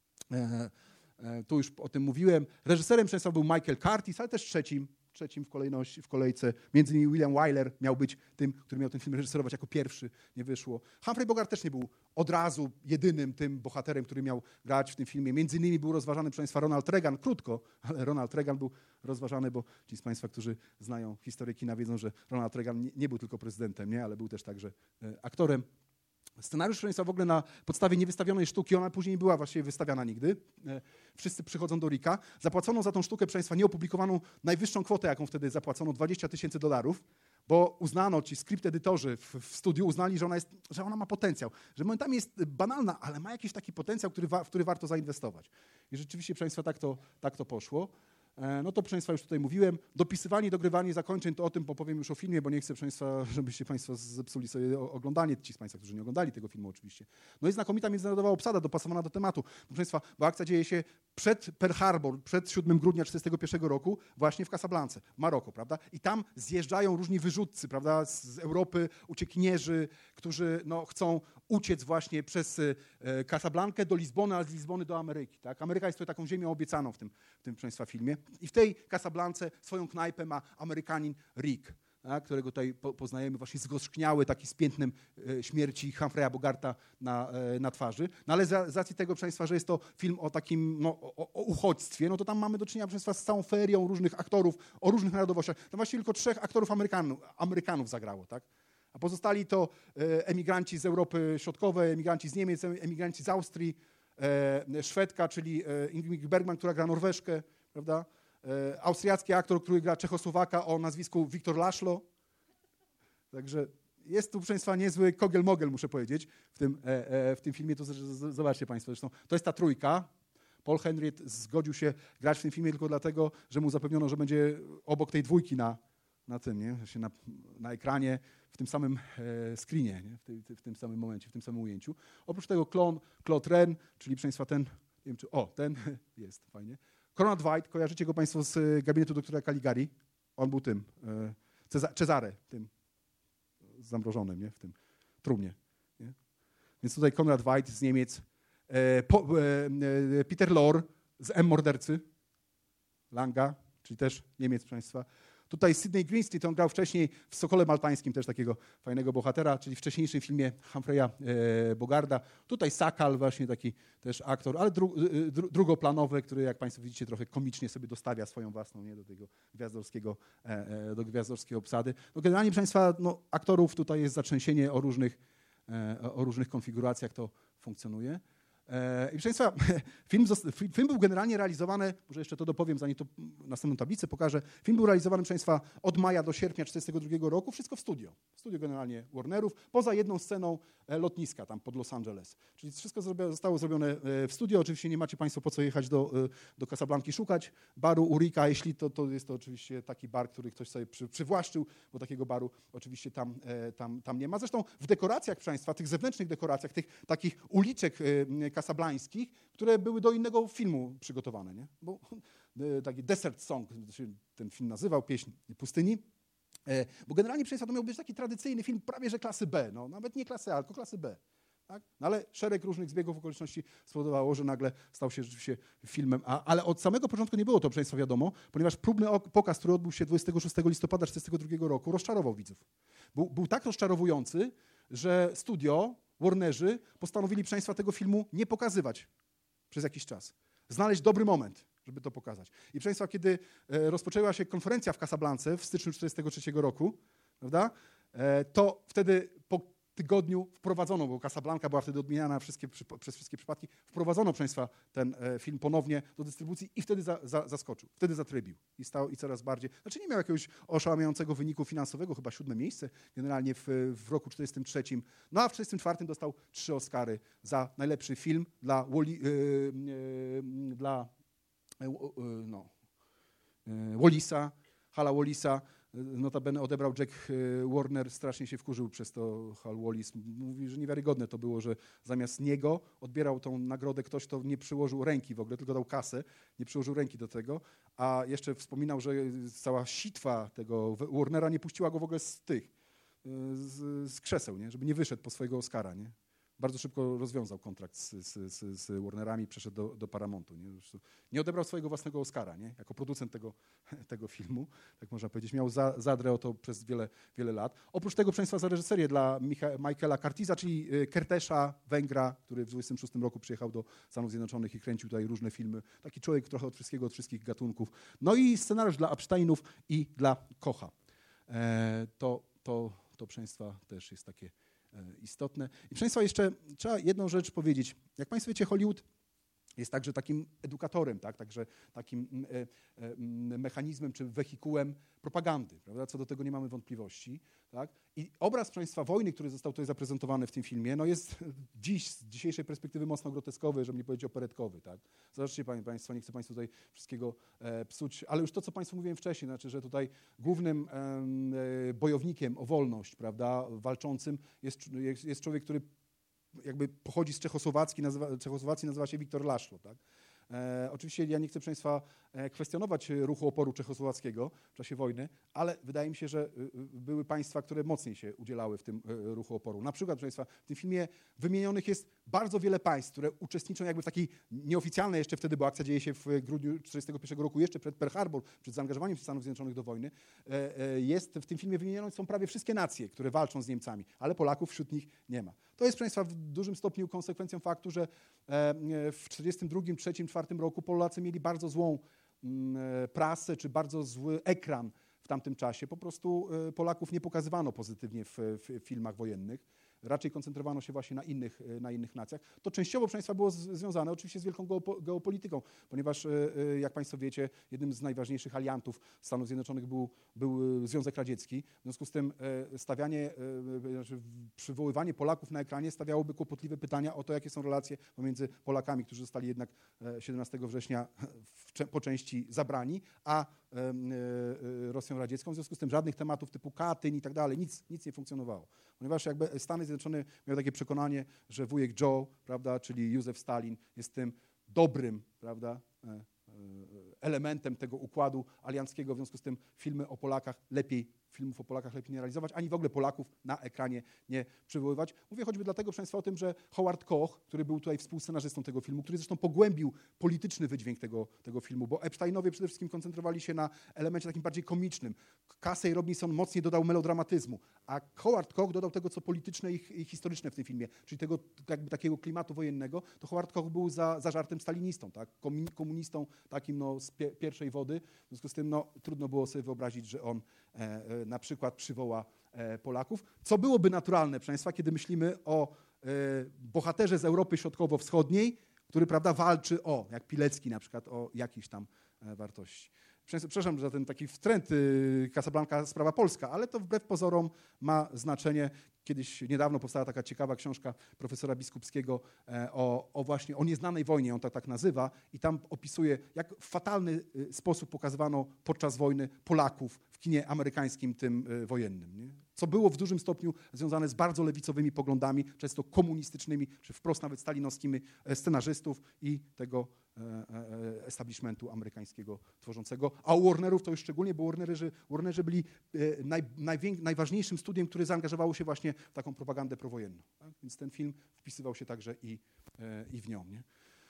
E, e, tu już o tym mówiłem. Reżyserem, proszę Państwa, był Michael Curtis, ale też trzecim, trzecim w kolejności, w kolejce. Między innymi William Wyler miał być tym, który miał ten film reżyserować jako pierwszy, nie wyszło. Humphrey Bogart też nie był od razu jedynym tym bohaterem, który miał grać w tym filmie. Między innymi był rozważany, proszę Państwa, Ronald Reagan, krótko, ale Ronald Reagan był rozważany, bo ci z Państwa, którzy znają historię kina, wiedzą, że Ronald Reagan nie, nie był tylko prezydentem, nie, ale był też także e, aktorem. Scenariusz, proszę Państwa, w ogóle na podstawie niewystawionej sztuki, ona później nie była właściwie wystawiana nigdy. Wszyscy przychodzą do Rika. Zapłacono za tą sztukę, proszę Państwa, nieopublikowaną najwyższą kwotę, jaką wtedy zapłacono, dwadzieścia tysięcy dolarów, bo uznano, ci script edytorzy w, w studiu uznali, że ona, jest, że ona ma potencjał, że momentami jest banalna, ale ma jakiś taki potencjał, który wa, w który warto zainwestować. I rzeczywiście, proszę Państwa, tak to, tak to poszło. No to, proszę Państwa, już tutaj mówiłem. Dopisywanie, dogrywanie zakończeń, to o tym opowiem już o filmie, bo nie chcę, proszę Państwa, żebyście Państwo zepsuli sobie oglądanie, ci z Państwa, którzy nie oglądali tego filmu oczywiście. No i znakomita międzynarodowa obsada dopasowana do tematu. Proszę Państwa, bo akcja dzieje się przed Pearl Harbor, przed siódmego grudnia tysiąc dziewięćset czterdziestego pierwszego roku, właśnie w Casablanca, w Maroku, prawda? I tam zjeżdżają różni wyrzutcy, prawda, z Europy, uciekinierzy, którzy no, chcą uciec właśnie przez e, Casablankę do Lizbony, a z Lizbony do Ameryki. Tak? Ameryka jest tutaj taką ziemią obiecaną w tym, w tym, proszę Państwa, filmie. I w tej Casablance swoją knajpę ma Amerykanin Rick, tak? Którego tutaj po, poznajemy, właśnie zgorzkniały, taki z piętnem e, śmierci Humphreya Bogarta na, e, na twarzy. No ale z, z racji tego, proszę Państwa, że jest to film o takim no, o, o uchodźstwie, no to tam mamy do czynienia, proszę Państwa, z całą ferią różnych aktorów o różnych narodowościach. Tam właściwie tylko trzech aktorów Amerykanów, Amerykanów zagrało, tak? A pozostali to emigranci z Europy Środkowej, emigranci z Niemiec, emigranci z Austrii, e, Szwedka, czyli Ingrid Bergman, która gra Norweżkę, prawda? E, austriacki aktor, który gra Czechosłowaka o nazwisku Wiktor Laszlo. Także jest tu, proszę Państwa, niezły kogel-mogel, muszę powiedzieć, w tym, e, e, w tym filmie. To z, z, zobaczcie Państwo, zresztą to jest ta trójka. Paul Henreid zgodził się grać w tym filmie tylko dlatego, że mu zapewniono, że będzie obok tej dwójki na na tym, nie? Właśnie na, na ekranie, w tym samym e, screenie, nie? W, ty, w tym samym momencie, w tym samym ujęciu. Oprócz tego klon Claude Ren, czyli proszę Państwa ten, nie wiem czy, o, ten jest, fajnie. Conrad Veidt, kojarzycie go Państwo z gabinetu doktora Caligari? On był tym, e, Ceza, Cezare, tym zamrożonym, nie? W tym trumnie. Nie? Więc tutaj Conrad Veidt z Niemiec, e, po, e, Peter Lorre z M. Mordercy, Langa, czyli też Niemiec, proszę Państwa. Tutaj Sidney Greenstreet, on grał wcześniej w Sokole Maltańskim, też takiego fajnego bohatera, czyli w wcześniejszym filmie Humphreya e, Bogarda. Tutaj Sakal, właśnie taki też aktor, ale dru, dru, drugoplanowy, który, jak Państwo widzicie, trochę komicznie sobie dostawia swoją własną, nie, do tego gwiazdorskiego, e, e, do gwiazdorskiej obsady. No generalnie, proszę Państwa, no, aktorów tutaj jest zatrzęsienie o różnych, e, o różnych konfiguracjach to funkcjonuje. I proszę Państwa, film, film był generalnie realizowany, może jeszcze to dopowiem, zanim to następną tablicę pokażę. Film był realizowany, proszę Państwa, od maja do sierpnia tysiąc dziewięćset czterdziestego drugiego roku, wszystko w studio. Studio generalnie Warnerów, poza jedną sceną lotniska tam pod Los Angeles. Czyli wszystko zostało zrobione w studio. Oczywiście nie macie Państwo po co jechać do, do Casablanki szukać baru Urika. Jeśli to, to jest to oczywiście taki bar, który ktoś sobie przy, przywłaszczył, bo takiego baru oczywiście tam, tam, tam nie ma. Zresztą w dekoracjach, proszę Państwa, tych zewnętrznych dekoracjach, tych takich uliczek kasablańskich, które były do innego filmu przygotowane, nie? Bo taki Desert Song, ten film nazywał, Pieśń pustyni. Bo generalnie, proszę Państwa, to miał być taki tradycyjny film prawie że klasy B, no, nawet nie klasy A, tylko klasy B. Tak? No, ale szereg różnych zbiegów okoliczności spowodowało, że nagle stał się rzeczywiście filmem A. Ale od samego początku nie było to, proszę Państwa, wiadomo, ponieważ próbny pokaz, który odbył się dwudziestego szóstego listopada tysiąc dziewięćset czterdziestego drugiego roku, rozczarował widzów. Był, był tak rozczarowujący, że studio, Warnerzy postanowili, proszę Państwa, tego filmu nie pokazywać przez jakiś czas. Znaleźć dobry moment, żeby to pokazać. I proszę Państwa, kiedy rozpoczęła się konferencja w Casablance w styczniu tysiąc dziewięćset czterdziestego trzeciego roku, prawda, to wtedy po tygodniu wprowadzono, bo Casablanca była wtedy odmieniana wszystkie, przez wszystkie przypadki, wprowadzono, proszę Państwa, ten film ponownie do dystrybucji i wtedy za, za, zaskoczył, wtedy zatrybił i stał i coraz bardziej, znaczy nie miał jakiegoś oszałamiającego wyniku finansowego, chyba siódme miejsce generalnie w, w roku czterdziestym trzecim, no a w czterdziestym czwartym dostał trzy Oscary za najlepszy film dla Wally, yy, yy, dla yy, yy, no, yy, Wallisa, Hala Wallisa. Notabene odebrał Jack Warner, strasznie się wkurzył przez to Hal Wallis. Mówi, że niewiarygodne to było, że zamiast niego odbierał tą nagrodę ktoś, kto nie przyłożył ręki w ogóle, tylko dał kasę, nie przyłożył ręki do tego, a jeszcze wspominał, że cała sitwa tego Warnera nie puściła go w ogóle z tych, z, z krzeseł, nie? Żeby nie wyszedł po swojego Oscara, nie? Bardzo szybko rozwiązał kontrakt z, z, z, z Warnerami, przeszedł do, do Paramountu. Nie? nie odebrał swojego własnego Oscara, nie? Jako producent tego, tego filmu, tak można powiedzieć. Miał za, zadrę o to przez wiele, wiele lat. Oprócz tego, proszę Państwa, za reżyserię dla Micha- Michaela Curtisa, czyli Kertesza, Węgra, który w dwudziestym szóstym roku przyjechał do Stanów Zjednoczonych i kręcił tutaj różne filmy. Taki człowiek trochę od wszystkiego, od wszystkich gatunków. No i scenariusz dla Epsteinów i dla Kocha. E, to, to, to, proszę Państwa, też jest takie istotne. I proszę Państwa, jeszcze trzeba jedną rzecz powiedzieć. Jak Państwo wiecie, Hollywood jest także takim edukatorem, tak? Także takim e, e, mechanizmem czy wehikułem propagandy, prawda? Co do tego nie mamy wątpliwości. Tak? I obraz, proszę Państwa, wojny, który został tutaj zaprezentowany w tym filmie, no jest dziś z dzisiejszej perspektywy mocno groteskowy, żeby nie powiedzieć operetkowy. Tak? Zobaczcie Państwo, nie chcę Państwu tutaj wszystkiego e, psuć, ale już to, co Państwu mówiłem wcześniej, znaczy, że tutaj głównym e, bojownikiem o wolność, prawda, walczącym jest, jest, jest człowiek, który jakby pochodzi z Czechosłowacji, nazywa, Czechosłowacji, nazywa się Wiktor Laszlo. Tak? E, oczywiście ja nie chcę, proszę Państwa, kwestionować ruchu oporu czechosłowackiego w czasie wojny, ale wydaje mi się, że były państwa, które mocniej się udzielały w tym ruchu oporu. Na przykład, proszę Państwa, w tym filmie wymienionych jest bardzo wiele państw, które uczestniczą jakby w takiej nieoficjalnej, jeszcze wtedy, bo akcja dzieje się w grudniu tysiąc dziewięćset czterdziestego pierwszego roku, jeszcze przed Pearl Harbor, przed zaangażowaniem się Stanów Zjednoczonych do wojny. Jest w tym filmie wymienione są prawie wszystkie nacje, które walczą z Niemcami, ale Polaków wśród nich nie ma. To jest, proszę Państwa, w dużym stopniu konsekwencją faktu, że w czterdziestym drugim, trzecim, czwartym roku Polacy mieli bardzo złą prasę, czy bardzo zły ekran w tamtym czasie. Po prostu Polaków nie pokazywano pozytywnie w, w filmach wojennych. raczej koncentrowano się właśnie na innych, na innych nacjach. To częściowo, proszę Państwa, było z, związane oczywiście z wielką geopo, geopolityką, ponieważ, jak Państwo wiecie, jednym z najważniejszych aliantów Stanów Zjednoczonych był, był Związek Radziecki. W związku z tym stawianie, znaczy przywoływanie Polaków na ekranie stawiałoby kłopotliwe pytania o to, jakie są relacje pomiędzy Polakami, którzy zostali jednak siedemnastego września w, po części zabrani, a Rosją Radziecką. W związku z tym żadnych tematów typu Katyń i tak dalej, nic, nic nie funkcjonowało. Ponieważ jakby Stany Zjednoczone miały takie przekonanie, że wujek Joe, prawda, czyli Józef Stalin, jest tym dobrym, prawda, elementem tego układu alianckiego. W związku z tym filmy o Polakach lepiej, filmów o Polakach lepiej nie realizować, ani w ogóle Polaków na ekranie nie przywoływać. Mówię choćby dlatego, proszę Państwa, o tym, że Howard Koch, który był tutaj współscenarzystą tego filmu, który zresztą pogłębił polityczny wydźwięk tego, tego filmu, bo Epsteinowie przede wszystkim koncentrowali się na elemencie takim bardziej komicznym. Casey Robinson mocniej dodał melodramatyzmu, a Howard Koch dodał tego, co polityczne i, i historyczne w tym filmie, czyli tego jakby takiego klimatu wojennego. To Howard Koch był za, za żartem stalinistą, tak? Komunistą takim no, z pie, pierwszej wody. W związku z tym no, trudno było sobie wyobrazić, że on e, e, na przykład przywoła e, Polaków, co byłoby naturalne, proszę Państwa, kiedy myślimy o e, bohaterze z Europy Środkowo-Wschodniej, który, prawda, walczy o, jak Pilecki na przykład, o jakieś tam e, wartości. Przepraszam za ten taki wtręt, y, Casablanca, sprawa polska, ale to wbrew pozorom ma znaczenie. Kiedyś niedawno powstała taka ciekawa książka profesora Biskupskiego e, o, o właśnie o nieznanej wojnie, on to tak nazywa, i tam opisuje, jak w fatalny y, sposób pokazywano podczas wojny Polaków w kinie amerykańskim, tym y, wojennym. Nie? Co było w dużym stopniu związane z bardzo lewicowymi poglądami, często komunistycznymi, czy wprost nawet stalinowskimi scenarzystów i tego establishmentu amerykańskiego tworzącego, a u Warnerów to już szczególnie, bo Warnerzy, Warnerzy byli naj, najwię, najważniejszym studiem, które zaangażowało się właśnie w taką propagandę prowojenną. Tak? Więc ten film wpisywał się także i, i w nią. Nie?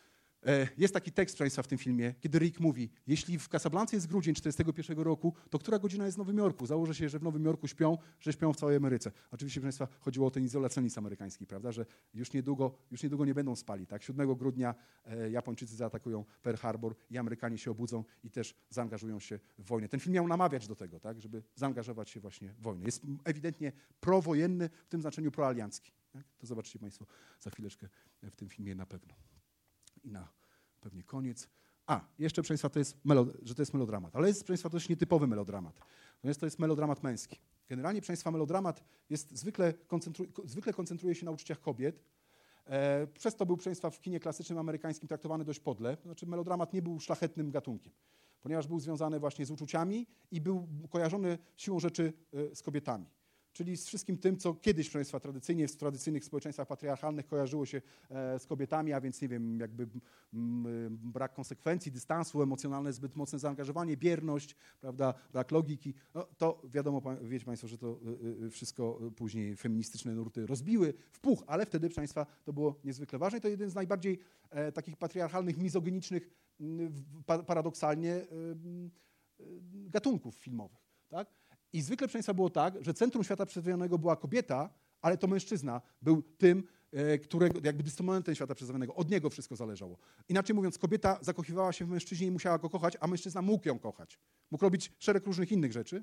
Jest taki tekst, proszę Państwa, w tym filmie, kiedy Rick mówi, jeśli w Casablance jest grudzień czterdziestego pierwszego roku, to która godzina jest w Nowym Jorku? Założę się, że w Nowym Jorku śpią, że śpią w całej Ameryce. Oczywiście, proszę Państwa, chodziło o ten izolacjonizm amerykański, prawda, że już niedługo, już niedługo nie będą spali. Tak? siódmego grudnia e, Japończycy zaatakują Pearl Harbor i Amerykanie się obudzą i też zaangażują się w wojnę. Ten film miał namawiać do tego, tak, żeby zaangażować się właśnie w wojnę. Jest ewidentnie prowojenny, w tym znaczeniu proaliancki. Tak? To zobaczycie Państwo za chwileczkę w tym filmie na pewno. I na pewnie koniec. A, jeszcze, proszę Państwa, to jest melod- że to jest melodramat, ale jest, proszę Państwa, dość nietypowy melodramat. Natomiast to jest melodramat męski. Generalnie, proszę Państwa, melodramat jest zwykle, koncentru- zwykle koncentruje się na uczuciach kobiet. E, przez to był, proszę Państwa, w kinie klasycznym amerykańskim traktowany dość podle. To znaczy melodramat nie był szlachetnym gatunkiem, ponieważ był związany właśnie z uczuciami i był kojarzony siłą rzeczy e, z kobietami. Czyli z wszystkim tym, co kiedyś, proszę Państwa, tradycyjnie w tradycyjnych społeczeństwach patriarchalnych kojarzyło się e, z kobietami, a więc, nie wiem, jakby m, brak konsekwencji, dystansu, emocjonalne, zbyt mocne zaangażowanie, bierność, prawda, brak logiki. No, to wiadomo, wiecie Państwo, że to y, wszystko później feministyczne nurty rozbiły w puch, ale wtedy, proszę Państwa, to było niezwykle ważne i to jeden z najbardziej e, takich patriarchalnych, mizoginicznych, m, pa, paradoksalnie y, y, gatunków filmowych, tak? I zwykle, proszę Państwa, było tak, że centrum świata przedstawionego była kobieta, ale to mężczyzna był tym, e, którego, jakby dysponentem świata przedstawionego. Od niego wszystko zależało. Inaczej mówiąc, kobieta zakochiwała się w mężczyźnie i musiała go kochać, a mężczyzna mógł ją kochać. Mógł robić szereg różnych innych rzeczy.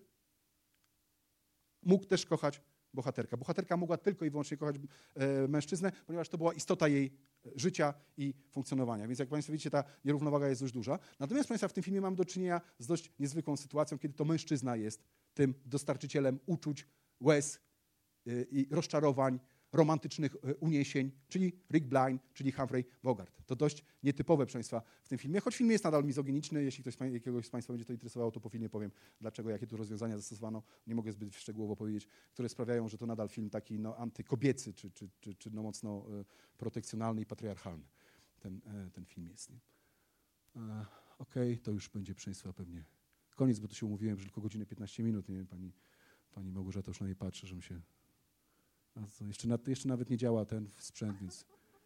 Mógł też kochać bohaterka. Bohaterka mogła tylko i wyłącznie kochać e, mężczyznę, ponieważ to była istota jej życia i funkcjonowania. Więc jak Państwo widzicie, ta nierównowaga jest dość duża. Natomiast, Państwa, w tym filmie mamy do czynienia z dość niezwykłą sytuacją, kiedy to mężczyzna jest tym dostarczycielem uczuć, łez y, i rozczarowań, romantycznych y, uniesień, czyli Rick Blind, czyli Humphrey Bogart. To dość nietypowe, proszę Państwa, w tym filmie, choć film jest nadal mizoginiczny. Jeśli ktoś, jakiegoś z Państwa będzie to interesowało, to po filmie powiem, dlaczego, jakie tu rozwiązania zastosowano. Nie mogę zbyt szczegółowo powiedzieć, które sprawiają, że to nadal film taki no, antykobiecy, czy, czy, czy, czy no, mocno y, protekcjonalny i patriarchalny. Ten, y, ten film jest. Nie? Okej, okay, to już będzie, proszę Państwa, pewnie koniec, bo tu się umówiłem, że tylko godzinę piętnaście minut. Nie wiem, pani, pani Małgorzata już na niej patrzy, że mi się... Jeszcze, na, jeszcze nawet nie działa ten sprzęt, więc...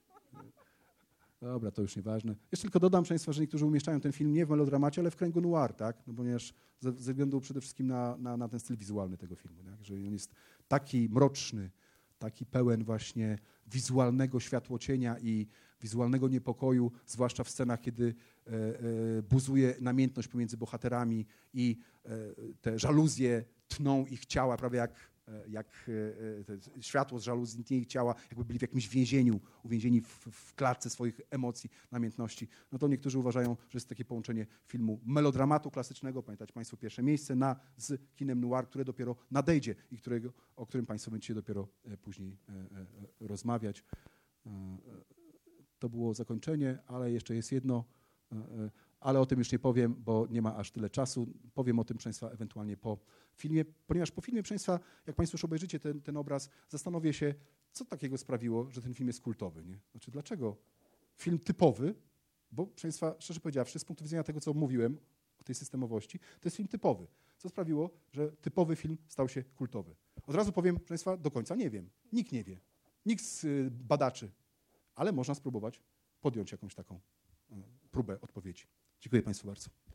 Dobra, to już nieważne. Jeszcze tylko dodam, proszę Państwa, że niektórzy umieszczają ten film nie w melodramacie, ale w kręgu noir, tak? No, ponieważ ze, ze względu przede wszystkim na, na, na ten styl wizualny tego filmu, tak? Że on jest taki mroczny, taki pełen właśnie wizualnego światłocienia i wizualnego niepokoju, zwłaszcza w scenach, kiedy e, e, buzuje namiętność pomiędzy bohaterami i e, te żaluzje tną ich ciała, prawie jak jak światło z żaluzji ich ciała, jakby byli w jakimś więzieniu, uwięzieni w, w klatce swoich emocji, namiętności, no to niektórzy uważają, że jest takie połączenie filmu melodramatu klasycznego, pamiętacie Państwo pierwsze miejsce, na, z kinem noir, które dopiero nadejdzie i którego, o którym Państwo będziecie dopiero później rozmawiać. To było zakończenie, ale jeszcze jest jedno, ale o tym już nie powiem, bo nie ma aż tyle czasu. Powiem o tym, proszę Państwa, ewentualnie po filmie, ponieważ po filmie, proszę Państwa, jak Państwo już obejrzycie ten, ten obraz, zastanowię się, co takiego sprawiło, że ten film jest kultowy. Nie? Znaczy, dlaczego film typowy, bo proszę Państwa, szczerze powiedziawszy, z punktu widzenia tego, co mówiłem o tej systemowości, to jest film typowy. Co sprawiło, że typowy film stał się kultowy? Od razu powiem, proszę Państwa, do końca nie wiem. Nikt nie wie. Nikt z badaczy. Ale można spróbować podjąć jakąś taką próbę odpowiedzi. Dziękuję Państwu bardzo.